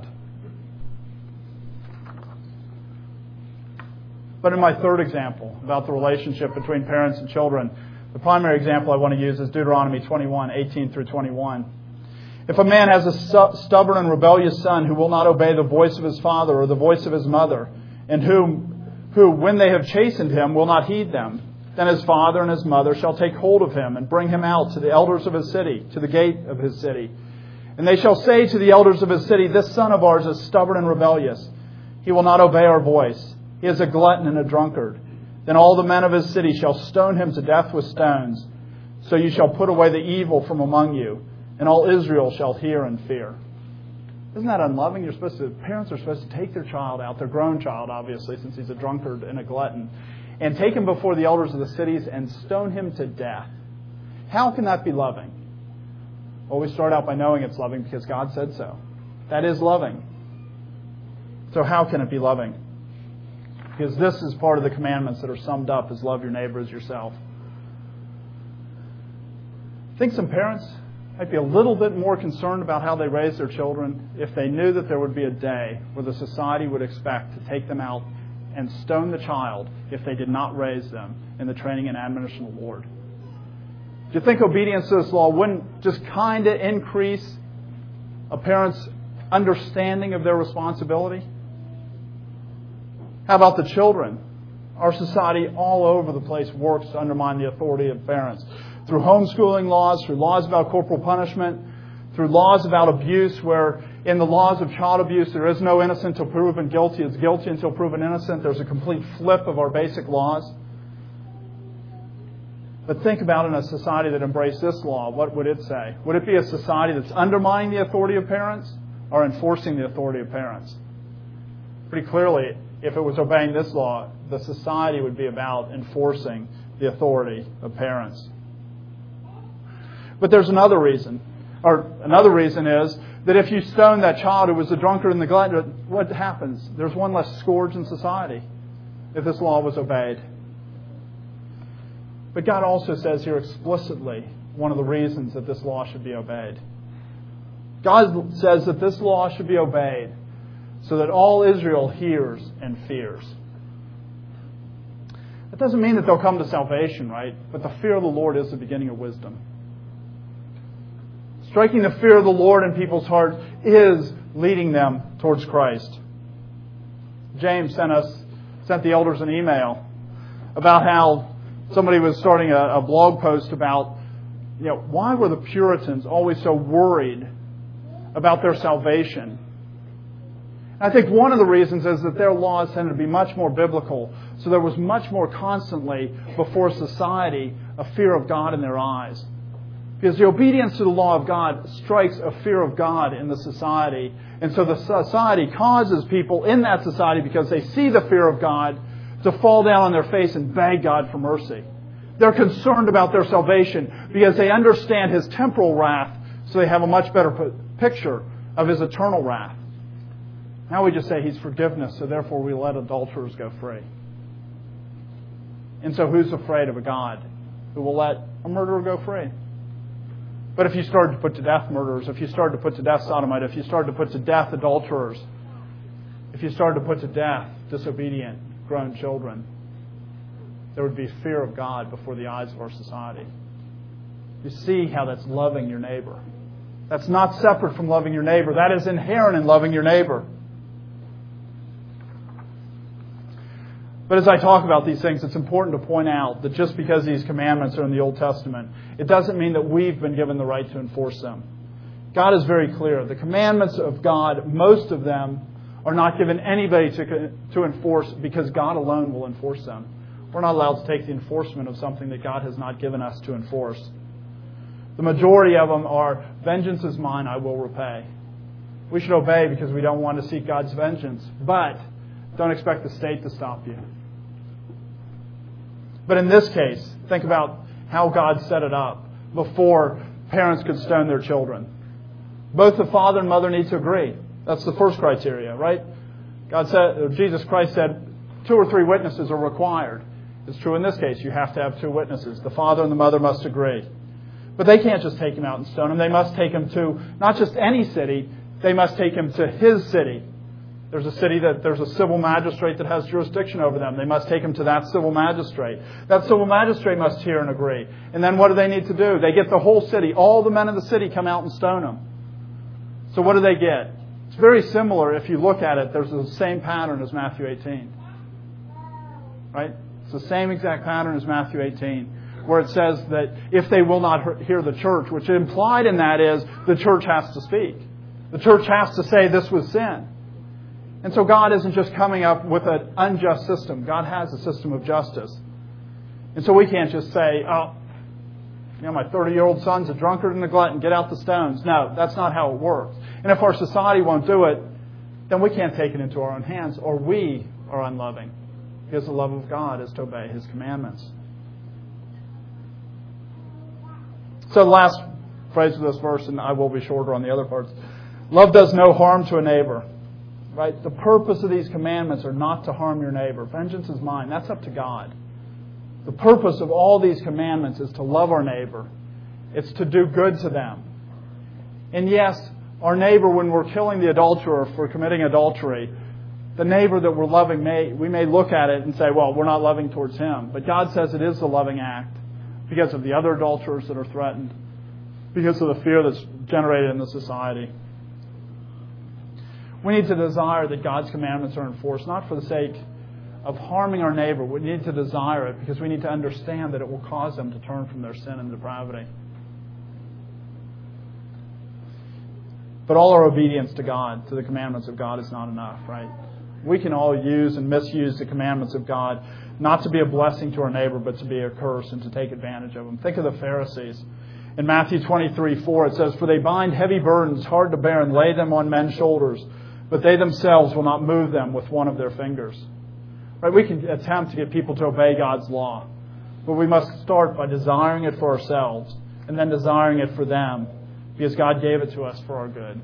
But in my third example about the relationship between parents and children, the primary example I want to use is Deuteronomy 21:18 through 21. If a man has a stubborn and rebellious son who will not obey the voice of his father or the voice of his mother, and who, when they have chastened him, will not heed them, then his father and his mother shall take hold of him and bring him out to the elders of his city, to the gate of his city. And they shall say to the elders of his city, this son of ours is stubborn and rebellious. He will not obey our voice. He is a glutton and a drunkard. Then all the men of his city shall stone him to death with stones. So you shall put away the evil from among you, and all Israel shall hear and fear. Isn't that unloving? Parents are supposed to take their child out, their grown child, obviously, since he's a drunkard and a glutton, and take him before the elders of the cities and stone him to death. How can that be loving? Well, we start out by knowing it's loving because God said so. That is loving. So how can it be loving? Because this is part of the commandments that are summed up as love your neighbor as yourself. I think some parents might be a little bit more concerned about how they raise their children if they knew that there would be a day where the society would expect to take them out and stone the child if they did not raise them in the training and admonition of the Lord. Do you think obedience to this law wouldn't just kind of increase a parent's understanding of their responsibility? How about the children? Our society all over the place works to undermine the authority of parents. Through homeschooling laws, through laws about corporal punishment, through laws about abuse, where in the laws of child abuse there is no innocent until proven guilty. It's guilty until proven innocent. There's a complete flip of our basic laws. But think about in a society that embraced this law, what would it say? Would it be a society that's undermining the authority of parents or enforcing the authority of parents? Pretty clearly, if it was obeying this law, the society would be about enforcing the authority of parents. But there's another reason. Or another reason is that if you stone that child who was a drunkard and the glutton, what happens? There's one less scourge in society if this law was obeyed. But God also says here explicitly one of the reasons that this law should be obeyed. God says that this law should be obeyed so that all Israel hears and fears. That doesn't mean that they'll come to salvation, right? But the fear of the Lord is the beginning of wisdom. Striking the fear of the Lord in people's hearts is leading them towards Christ. James sent the elders an email about how somebody was starting a blog post about, why were the Puritans always so worried about their salvation? I think one of the reasons is that their laws tended to be much more biblical, so there was much more constantly before society a fear of God in their eyes. Because the obedience to the law of God strikes a fear of God in the society. And so the society causes people in that society, because they see the fear of God, to fall down on their face and beg God for mercy. They're concerned about their salvation because they understand His temporal wrath, so they have a much better picture of His eternal wrath. Now we just say He's forgiveness, so therefore we let adulterers go free. And so who's afraid of a God who will let a murderer go free? But if you started to put to death murderers, if you started to put to death sodomite, if you started to put to death adulterers, if you started to put to death disobedient grown children, there would be fear of God before the eyes of our society. You see how that's loving your neighbor. That's not separate from loving your neighbor. That is inherent in loving your neighbor. But as I talk about these things, it's important to point out that just because these commandments are in the Old Testament, it doesn't mean that we've been given the right to enforce them. God is very clear. The commandments of God, most of them, are not given anybody to enforce, because God alone will enforce them. We're not allowed to take the enforcement of something that God has not given us to enforce. The majority of them are, vengeance is mine, I will repay. We should obey because we don't want to seek God's vengeance. But don't expect the state to stop you. But in this case, think about how God set it up before parents could stone their children. Both the father and mother need to agree. That's the first criteria, right? Jesus Christ said 2 or 3 witnesses are required. It's true in this case. You have to have 2 witnesses. The father and the mother must agree. But they can't just take him out and stone him. They must take him to not just any city. They must take him to his city. There's a city that there's a civil magistrate that has jurisdiction over them. They must take him to that civil magistrate. That civil magistrate must hear and agree. And then what do they need to do? They get the whole city. All the men of the city come out and stone him. So what do they get? It's very similar. If you look at it, there's the same pattern as Matthew 18. Right? It's the same exact pattern as Matthew 18, where it says that if they will not hear the church, which implied in that is the church has to speak. The church has to say this was sin. And so God isn't just coming up with an unjust system. God has a system of justice. And so we can't just say, my 30-year-old son's a drunkard and a glutton, get out the stones. No, that's not how it works. And if our society won't do it, then we can't take it into our own hands, or we are unloving. Because the love of God is to obey His commandments. So the last phrase of this verse, and I will be shorter on the other parts. Love does no harm to a neighbor. Right? The purpose of these commandments are not to harm your neighbor. Vengeance is mine. That's up to God. The purpose of all these commandments is to love our neighbor. It's to do good to them. And yes, our neighbor, when we're killing the adulterer for committing adultery, the neighbor that we're loving, we may look at it and say, well, we're not loving towards him. But God says it is the loving act because of the other adulterers that are threatened, because of the fear that's generated in the society. We need to desire that God's commandments are enforced, not for the sake of harming our neighbor. We need to desire it because we need to understand that it will cause them to turn from their sin and depravity. But all our obedience to God, to the commandments of God, is not enough, right? We can all use and misuse the commandments of God, not to be a blessing to our neighbor, but to be a curse and to take advantage of them. Think of the Pharisees. In Matthew 23:4, it says, "For they bind heavy burdens hard to bear and lay them on men's shoulders, but they themselves will not move them with one of their fingers." Right? We can attempt to get people to obey God's law, but we must start by desiring it for ourselves and then desiring it for them, because God gave it to us for our good.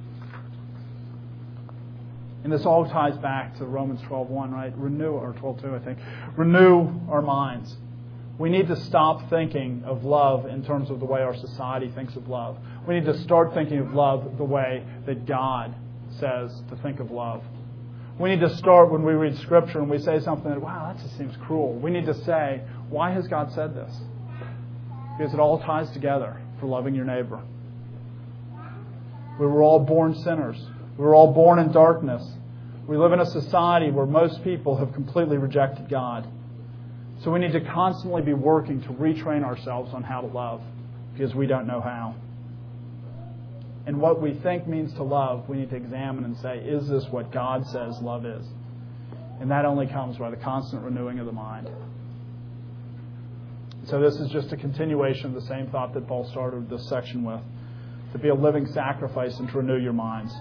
And this all ties back to Romans 12:1, right? Or 12:2, I think. Renew our minds. We need to stop thinking of love in terms of the way our society thinks of love. We need to start thinking of love the way that God says to think of love. We need to start when we read Scripture and we say something that, wow, that just seems cruel. We need to say, why has God said this? Because it all ties together for loving your neighbor. We were all born sinners. We were all born in darkness. We live in a society where most people have completely rejected God. So we need to constantly be working to retrain ourselves on how to love, because we don't know how. And what we think means to love, we need to examine and say, is this what God says love is? And that only comes by the constant renewing of the mind. So this is just a continuation of the same thought that Paul started this section with, to be a living sacrifice and to renew your minds.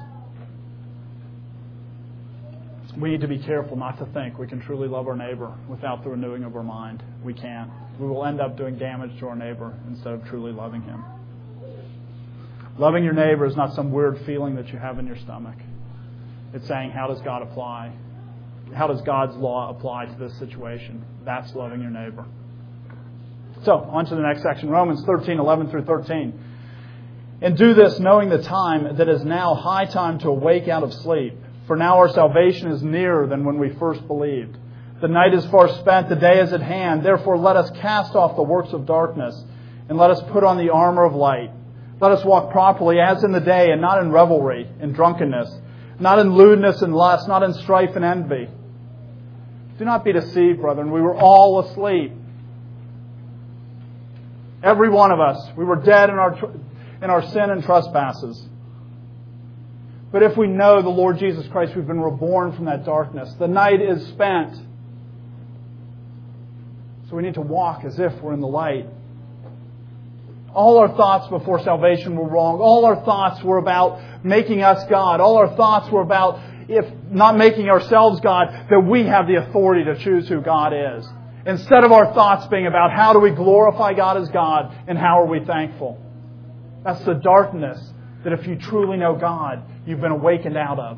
We need to be careful not to think we can truly love our neighbor without the renewing of our mind. We can't. We will end up doing damage to our neighbor instead of truly loving him. Loving your neighbor is not some weird feeling that you have in your stomach. It's saying, how does God apply? How does God's law apply to this situation? That's loving your neighbor. So, on to the next section, Romans 13:11 through 13. "And do this knowing the time, that is now high time to awake out of sleep. For now our salvation is nearer than when we first believed. The night is far spent, the day is at hand. Therefore let us cast off the works of darkness, and let us put on the armor of light. Let us walk properly as in the day, and not in revelry and drunkenness, not in lewdness and lust, not in strife and envy. Do not be deceived, brethren. We were all asleep. Every one of us. We were dead in our sin and trespasses. But if we know the Lord Jesus Christ, we've been reborn from that darkness. The night is spent. So we need to walk as if we're in the light. All our thoughts before salvation were wrong. All our thoughts were about making us God. All our thoughts were about, if not making ourselves God, that we have the authority to choose who God is. Instead of our thoughts being about how do we glorify God as God and how are we thankful. That's the darkness that if you truly know God, you've been awakened out of.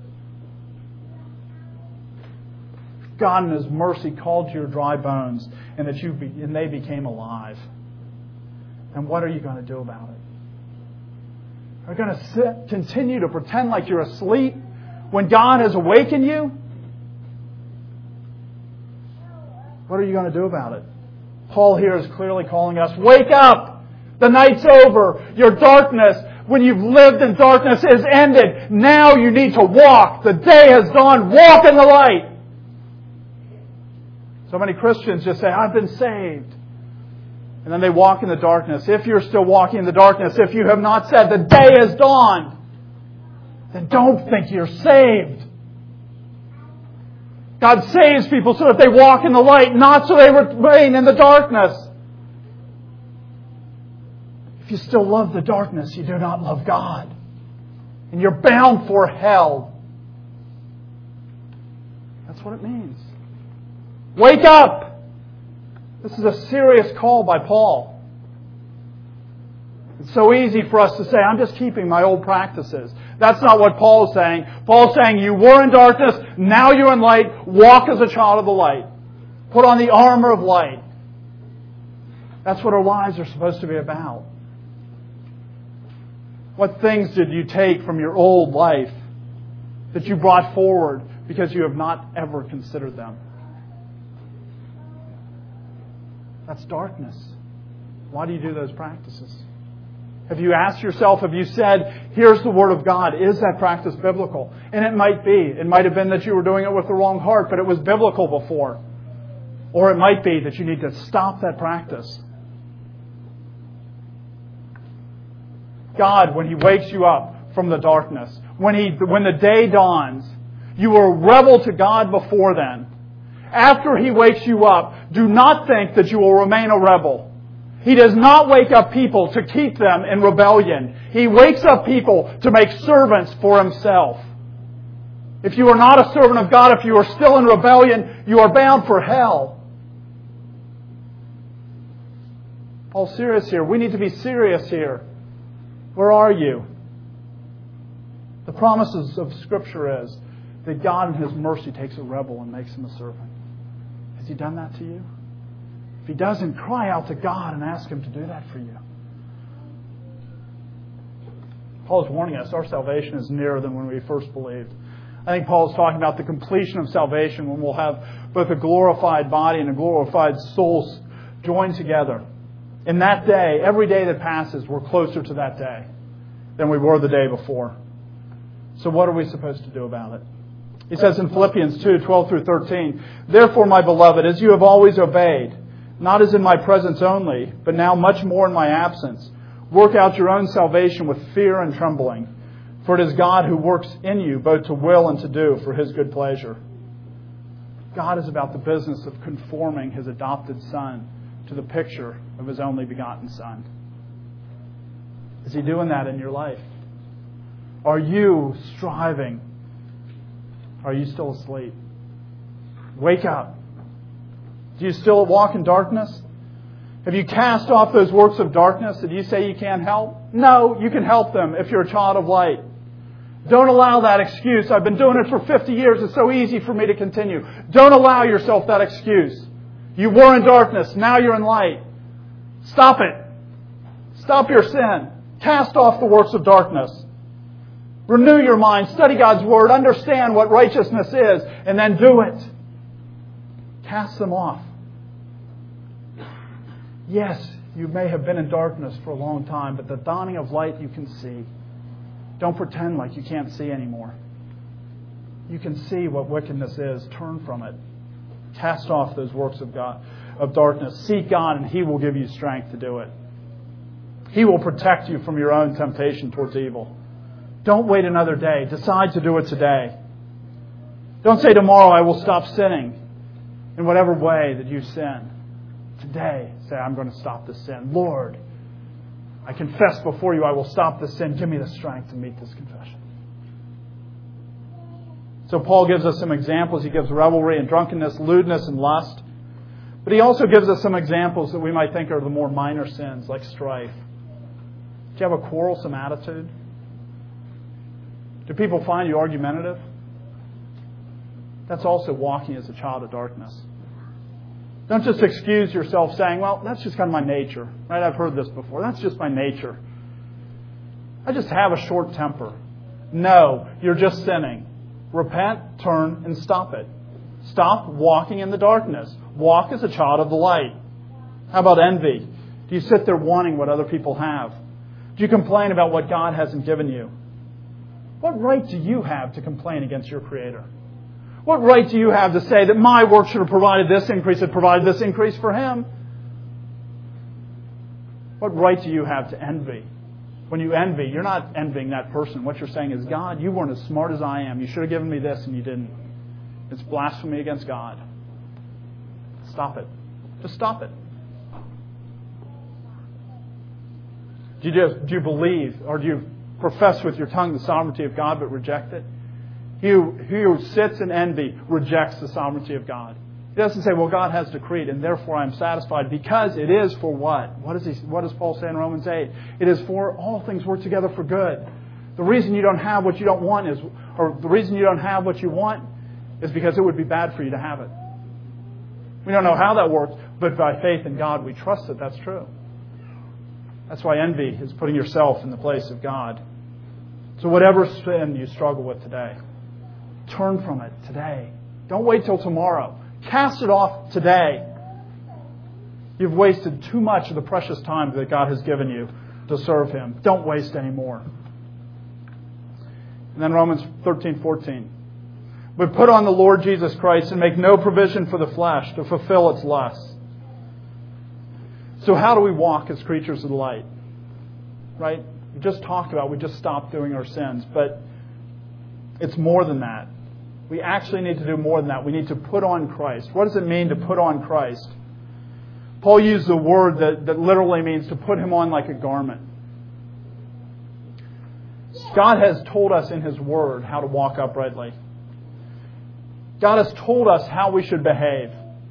God in His mercy called to your dry bones and and they became alive. And what are you going to do about it? Are you going to continue to pretend like you're asleep when God has awakened you? What are you going to do about it? Paul here is clearly calling us, wake up! The night's over. Your darkness, when you've lived in darkness, is ended. Now you need to walk. The day has dawned. Walk in the light. So many Christians just say, I've been saved. And then they walk in the darkness. If you're still walking in the darkness, if you have not said the day has dawned, then don't think you're saved. God saves people so that they walk in the light, not so they remain in the darkness. If you still love the darkness, you do not love God. And you're bound for hell. That's what it means. Wake up! This is a serious call by Paul. It's so easy for us to say, I'm just keeping my old practices. That's not what Paul is saying. Paul's saying, you were in darkness, now you're in light. Walk as a child of the light. Put on the armor of light. That's what our lives are supposed to be about. What things did you take from your old life that you brought forward because you have not ever considered them? That's darkness. Why do you do those practices? Have you asked yourself, have you said, here's the Word of God, is that practice biblical? And it might be. It might have been that you were doing it with the wrong heart, but it was biblical before. Or it might be that you need to stop that practice. God, when He wakes you up from the darkness, when the day dawns, You were a rebel to God before then. After He wakes you up, do not think that you will remain a rebel. He does not wake up people to keep them in rebellion. He wakes up people to make servants for Himself. If you are not a servant of God, if you are still in rebellion, you are bound for hell. Paul's serious here. We need to be serious here. Where are you? The promises of Scripture is that God in His mercy takes a rebel and makes him a servant. Has He done that to you? If He doesn't, cry out to God and ask Him to do that for you. Paul is warning us, our salvation is nearer than when we first believed. I think Paul is talking about the completion of salvation when we'll have both a glorified body and a glorified soul joined together. In that day, every day that passes, we're closer to that day than we were the day before. So what are we supposed to do about it? He says in Philippians 2:12 through 13, "Therefore, my beloved, as you have always obeyed, not as in my presence only, but now much more in my absence, work out your own salvation with fear and trembling. For it is God who works in you both to will and to do for His good pleasure." God is about the business of conforming His adopted Son to the picture of His only begotten Son. Is He doing that in your life? Are you striving? Are you still asleep? Wake up. Do you still walk in darkness? Have you cast off those works of darkness that you say you can't help? No, you can help them if you're a child of light. Don't allow that excuse. I've been doing it for 50 years. It's so easy for me to continue. Don't allow yourself that excuse. You were in darkness. Now you're in light. Stop it. Stop your sin. Cast off the works of darkness. Renew your mind. Study God's Word. Understand what righteousness is. And then do it. Cast them off. Yes, you may have been in darkness for a long time, but the dawning of light you can see. Don't pretend like you can't see anymore. You can see what wickedness is. Turn from it. Cast off those works of God, of darkness. Seek God and He will give you strength to do it. He will protect you from your own temptation towards evil. Don't wait another day. Decide to do it today. Don't say tomorrow I will stop sinning in whatever way that you sin. Today, say I'm going to stop this sin. Lord, I confess before you I will stop this sin. Give me the strength to meet this confession. So Paul gives us some examples. He gives revelry and drunkenness, lewdness and lust. But he also gives us some examples that we might think are the more minor sins, like strife. Do you have a quarrelsome attitude? Do people find you argumentative? That's also walking as a child of darkness. Don't just excuse yourself saying, well, that's just kind of my nature. Right? I've heard this before. That's just my nature. I just have a short temper. No, you're just sinning. Repent, turn, and stop it. Stop walking in the darkness. Walk as a child of the light. How about envy? Do you sit there wanting what other people have? Do you complain about what God hasn't given you? What right do you have to complain against your Creator? What right do you have to say that my work should have provided this increase, it provided this increase for Him? What right do you have to envy? When you envy, you're not envying that person. What you're saying is, God, you weren't as smart as I am. You should have given me this and you didn't. It's blasphemy against God. Stop it. Just stop it. Do you believe or do you profess with your tongue the sovereignty of God but reject it? He who sits in envy rejects the sovereignty of God. He doesn't say, well, God has decreed and therefore I'm satisfied, because it is for what? What does Paul say in Romans 8? It is for all things work together for good. The reason you don't have what you don't want is, or the reason you don't have what you want is because it would be bad for you to have it. We don't know how that works, but by faith in God we trust that that's true. That's why envy is putting yourself in the place of God. So whatever sin you struggle with today, turn from it today. Don't wait till tomorrow. Cast it off today. You've wasted too much of the precious time that God has given you to serve Him. Don't waste any more. And then Romans 13:14. But put on the Lord Jesus Christ and make no provision for the flesh to fulfill its lusts. So how do we walk as creatures of the light? Right? We just talked about, we just stopped doing our sins. But it's more than that. We actually need to do more than that. We need to put on Christ. What does it mean to put on Christ? Paul used the word that literally means to put Him on like a garment. God has told us in His Word how to walk uprightly. God has told us how we should behave.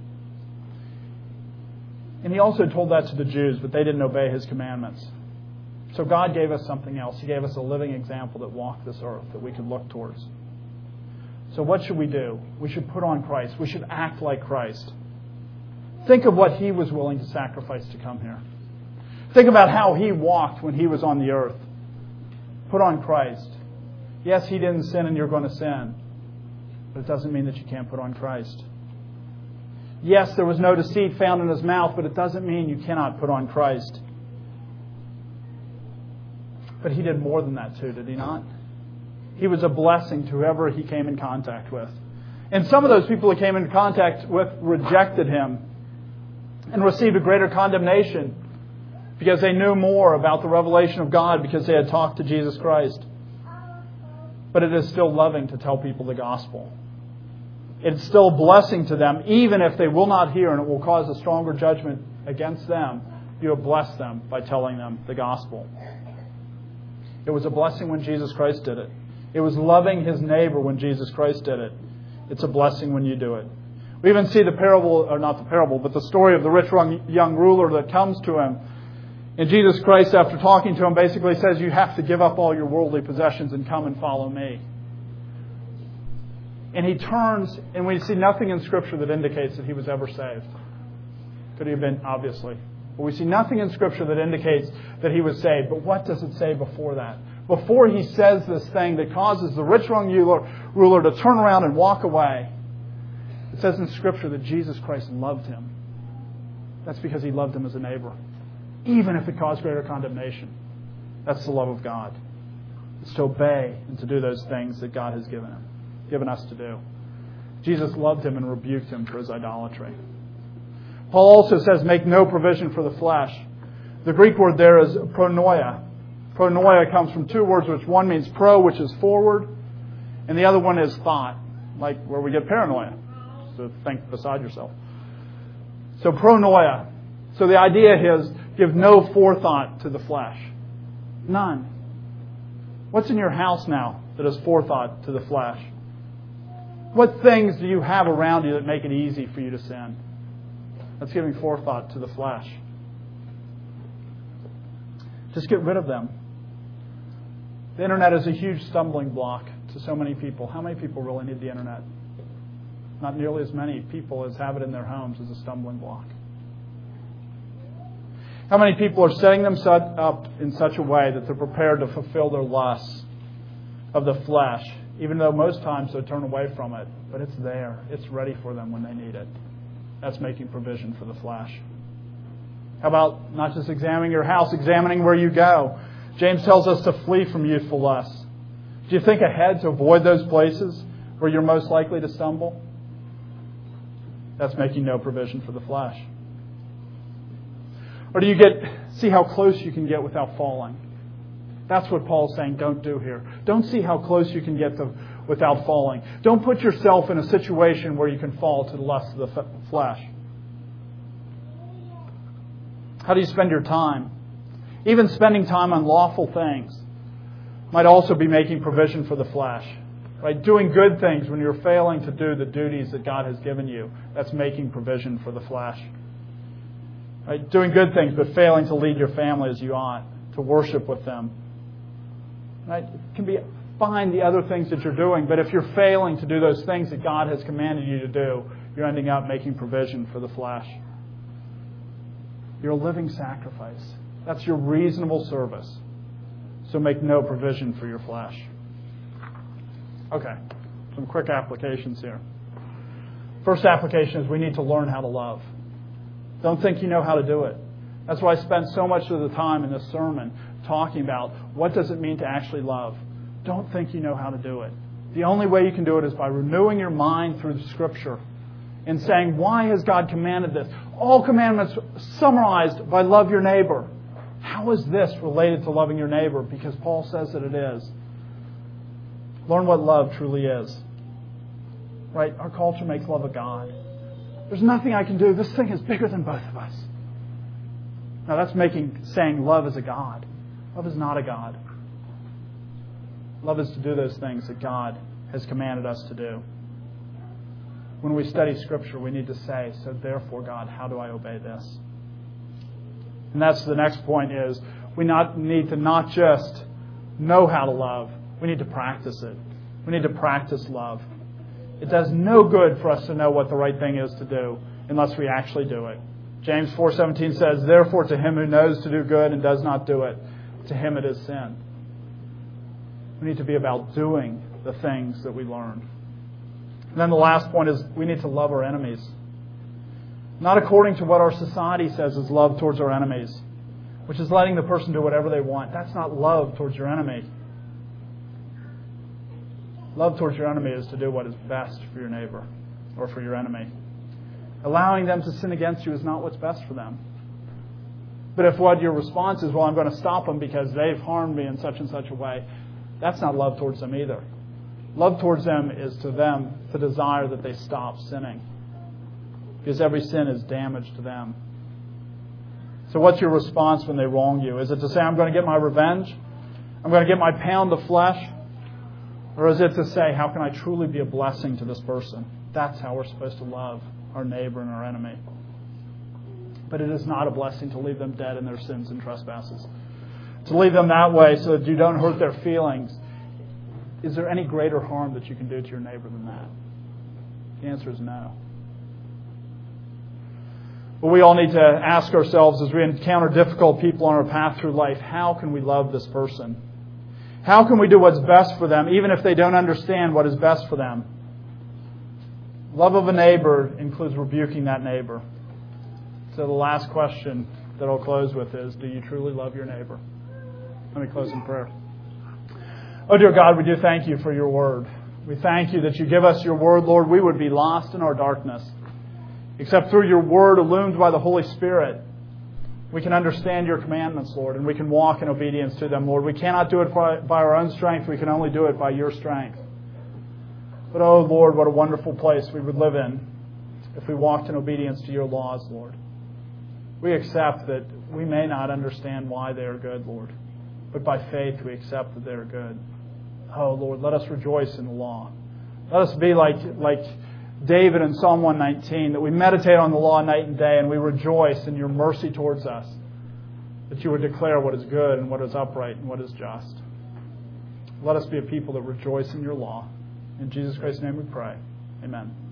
And He also told that to the Jews, but they didn't obey His commandments. So God gave us something else. He gave us a living example that walked this earth that we could look towards. So what should we do? We should put on Christ. We should act like Christ. Think of what He was willing to sacrifice to come here. Think about how He walked when He was on the earth. Put on Christ. Yes, He didn't sin and you're going to sin. But it doesn't mean that you can't put on Christ. Yes, there was no deceit found in His mouth, but it doesn't mean you cannot put on Christ. But He did more than that too, did He not? He was a blessing to whoever He came in contact with. And some of those people He came into contact with rejected Him and received a greater condemnation because they knew more about the revelation of God because they had talked to Jesus Christ. But it is still loving to tell people the gospel. It's still a blessing to them, even if they will not hear and it will cause a stronger judgment against them. You have blessed them by telling them the gospel. It was a blessing when Jesus Christ did it. It was loving His neighbor when Jesus Christ did it. It's a blessing when you do it. We even see the parable, or not the parable, but the story of the rich young ruler that comes to Him. And Jesus Christ, after talking to him, basically says, you have to give up all your worldly possessions and come and follow me. And He turns, and we see nothing in Scripture that indicates that he was ever saved. Could he have been, obviously. But we see nothing in Scripture that indicates that he was saved. But what does it say before that? Before he says this thing that causes the rich young ruler to turn around and walk away, it says in Scripture that Jesus Christ loved him. That's because He loved him as a neighbor. Even if it caused greater condemnation. That's the love of God. It's to obey and to do those things that God has given us to do. Jesus loved him and rebuked him for his idolatry. Paul also says, make no provision for the flesh. The Greek word there is pronoia. Pronoia comes from two words, which one means pro, which is forward, and the other one is thought, like where we get paranoia. So think beside yourself. So pronoia. So the idea is, give no forethought to the flesh. None. What's in your house now that is forethought to the flesh? What things do you have around you that make it easy for you to sin? That's giving forethought to the flesh. Just get rid of them. The internet is a huge stumbling block to so many people. How many people really need the internet? Not nearly as many people as have it in their homes as a stumbling block. How many people are setting themselves up in such a way that they're prepared to fulfill their lusts of the flesh, even though most times they turn away from it, but it's there. It's ready for them when they need it. That's making provision for the flesh. How about not just examining your house, examining where you go? James tells us to flee from youthful lusts. Do you think ahead to avoid those places where you're most likely to stumble? That's making no provision for the flesh. Or do you see how close you can get without falling? That's what Paul's saying don't do here. Don't see how close you can get without falling. Don't put yourself in a situation where you can fall to the lust of the flesh. How do you spend your time? Even spending time on lawful things might also be making provision for the flesh. Right? Doing good things when you're failing to do the duties that God has given you, that's making provision for the flesh. Right? Doing good things but failing to lead your family as you ought, to worship with them. Right? It can be fine the other things that you're doing, but if you're failing to do those things that God has commanded you to do, you're ending up making provision for the flesh. You're a living sacrifice. That's your reasonable service. So make no provision for your flesh. Okay, some quick applications here. First application is we need to learn how to love. Don't think you know how to do it. That's why I spent so much of the time in this sermon talking about what does it mean to actually love. Don't think you know how to do it. The only way you can do it is by renewing your mind through the Scripture and saying, why has God commanded this? All commandments summarized by love your neighbor. How is this related to loving your neighbor? Because Paul says that it is. Learn what love truly is. Right? Our culture makes love a God. There's nothing I can do. This thing is bigger than both of us. Now that's saying love is a God. Love is not a God. Love is to do those things that God has commanded us to do. When we study Scripture, we need to say, so therefore, God, how do I obey this? And that's the next point is, we need to not just know how to love, we need to practice it. We need to practice love. It does no good for us to know what the right thing is to do unless we actually do it. James 4:17 says, therefore to him who knows to do good and does not do it, to him it is sin. We need to be about doing the things that we learn. And then the last point is we need to love our enemies. Not according to what our society says is love towards our enemies, which is letting the person do whatever they want. That's not love towards your enemy. Love towards your enemy is to do what is best for your neighbor or for your enemy. Allowing them to sin against you is not what's best for them. But if what your response is, well, I'm going to stop them because they've harmed me in such and such a way, that's not love towards them either. Love towards them is to them to desire that they stop sinning. Because every sin is damage to them. So what's your response when they wrong you? Is it to say, I'm going to get my revenge? I'm going to get my pound of flesh? Or is it to say, how can I truly be a blessing to this person? That's how we're supposed to love our neighbor and our enemy. But it is not a blessing to leave them dead in their sins and trespasses. To leave them that way so that you don't hurt their feelings. Is there any greater harm that you can do to your neighbor than that? The answer is no. But we all need to ask ourselves as we encounter difficult people on our path through life, how can we love this person? How can we do what's best for them, even if they don't understand what is best for them? Love of a neighbor includes rebuking that neighbor. So the last question that I'll close with is, do you truly love your neighbor? Let me close in prayer. Oh, dear God, we do thank you for your word. We thank you that you give us your word, Lord. We would be lost in our darkness. Except through your word illumined by the Holy Spirit, we can understand your commandments, Lord, and we can walk in obedience to them, Lord. We cannot do it by our own strength. We can only do it by your strength. But, oh, Lord, what a wonderful place we would live in if we walked in obedience to your laws, Lord. We accept that we may not understand why they are good, Lord, but by faith we accept that they are good. Oh, Lord, let us rejoice in the law. Let us be like David in Psalm 119, that we meditate on the law night and day and we rejoice in your mercy towards us, that you would declare what is good and what is upright and what is just. Let us be a people that rejoice in your law. In Jesus Christ's name we pray. Amen.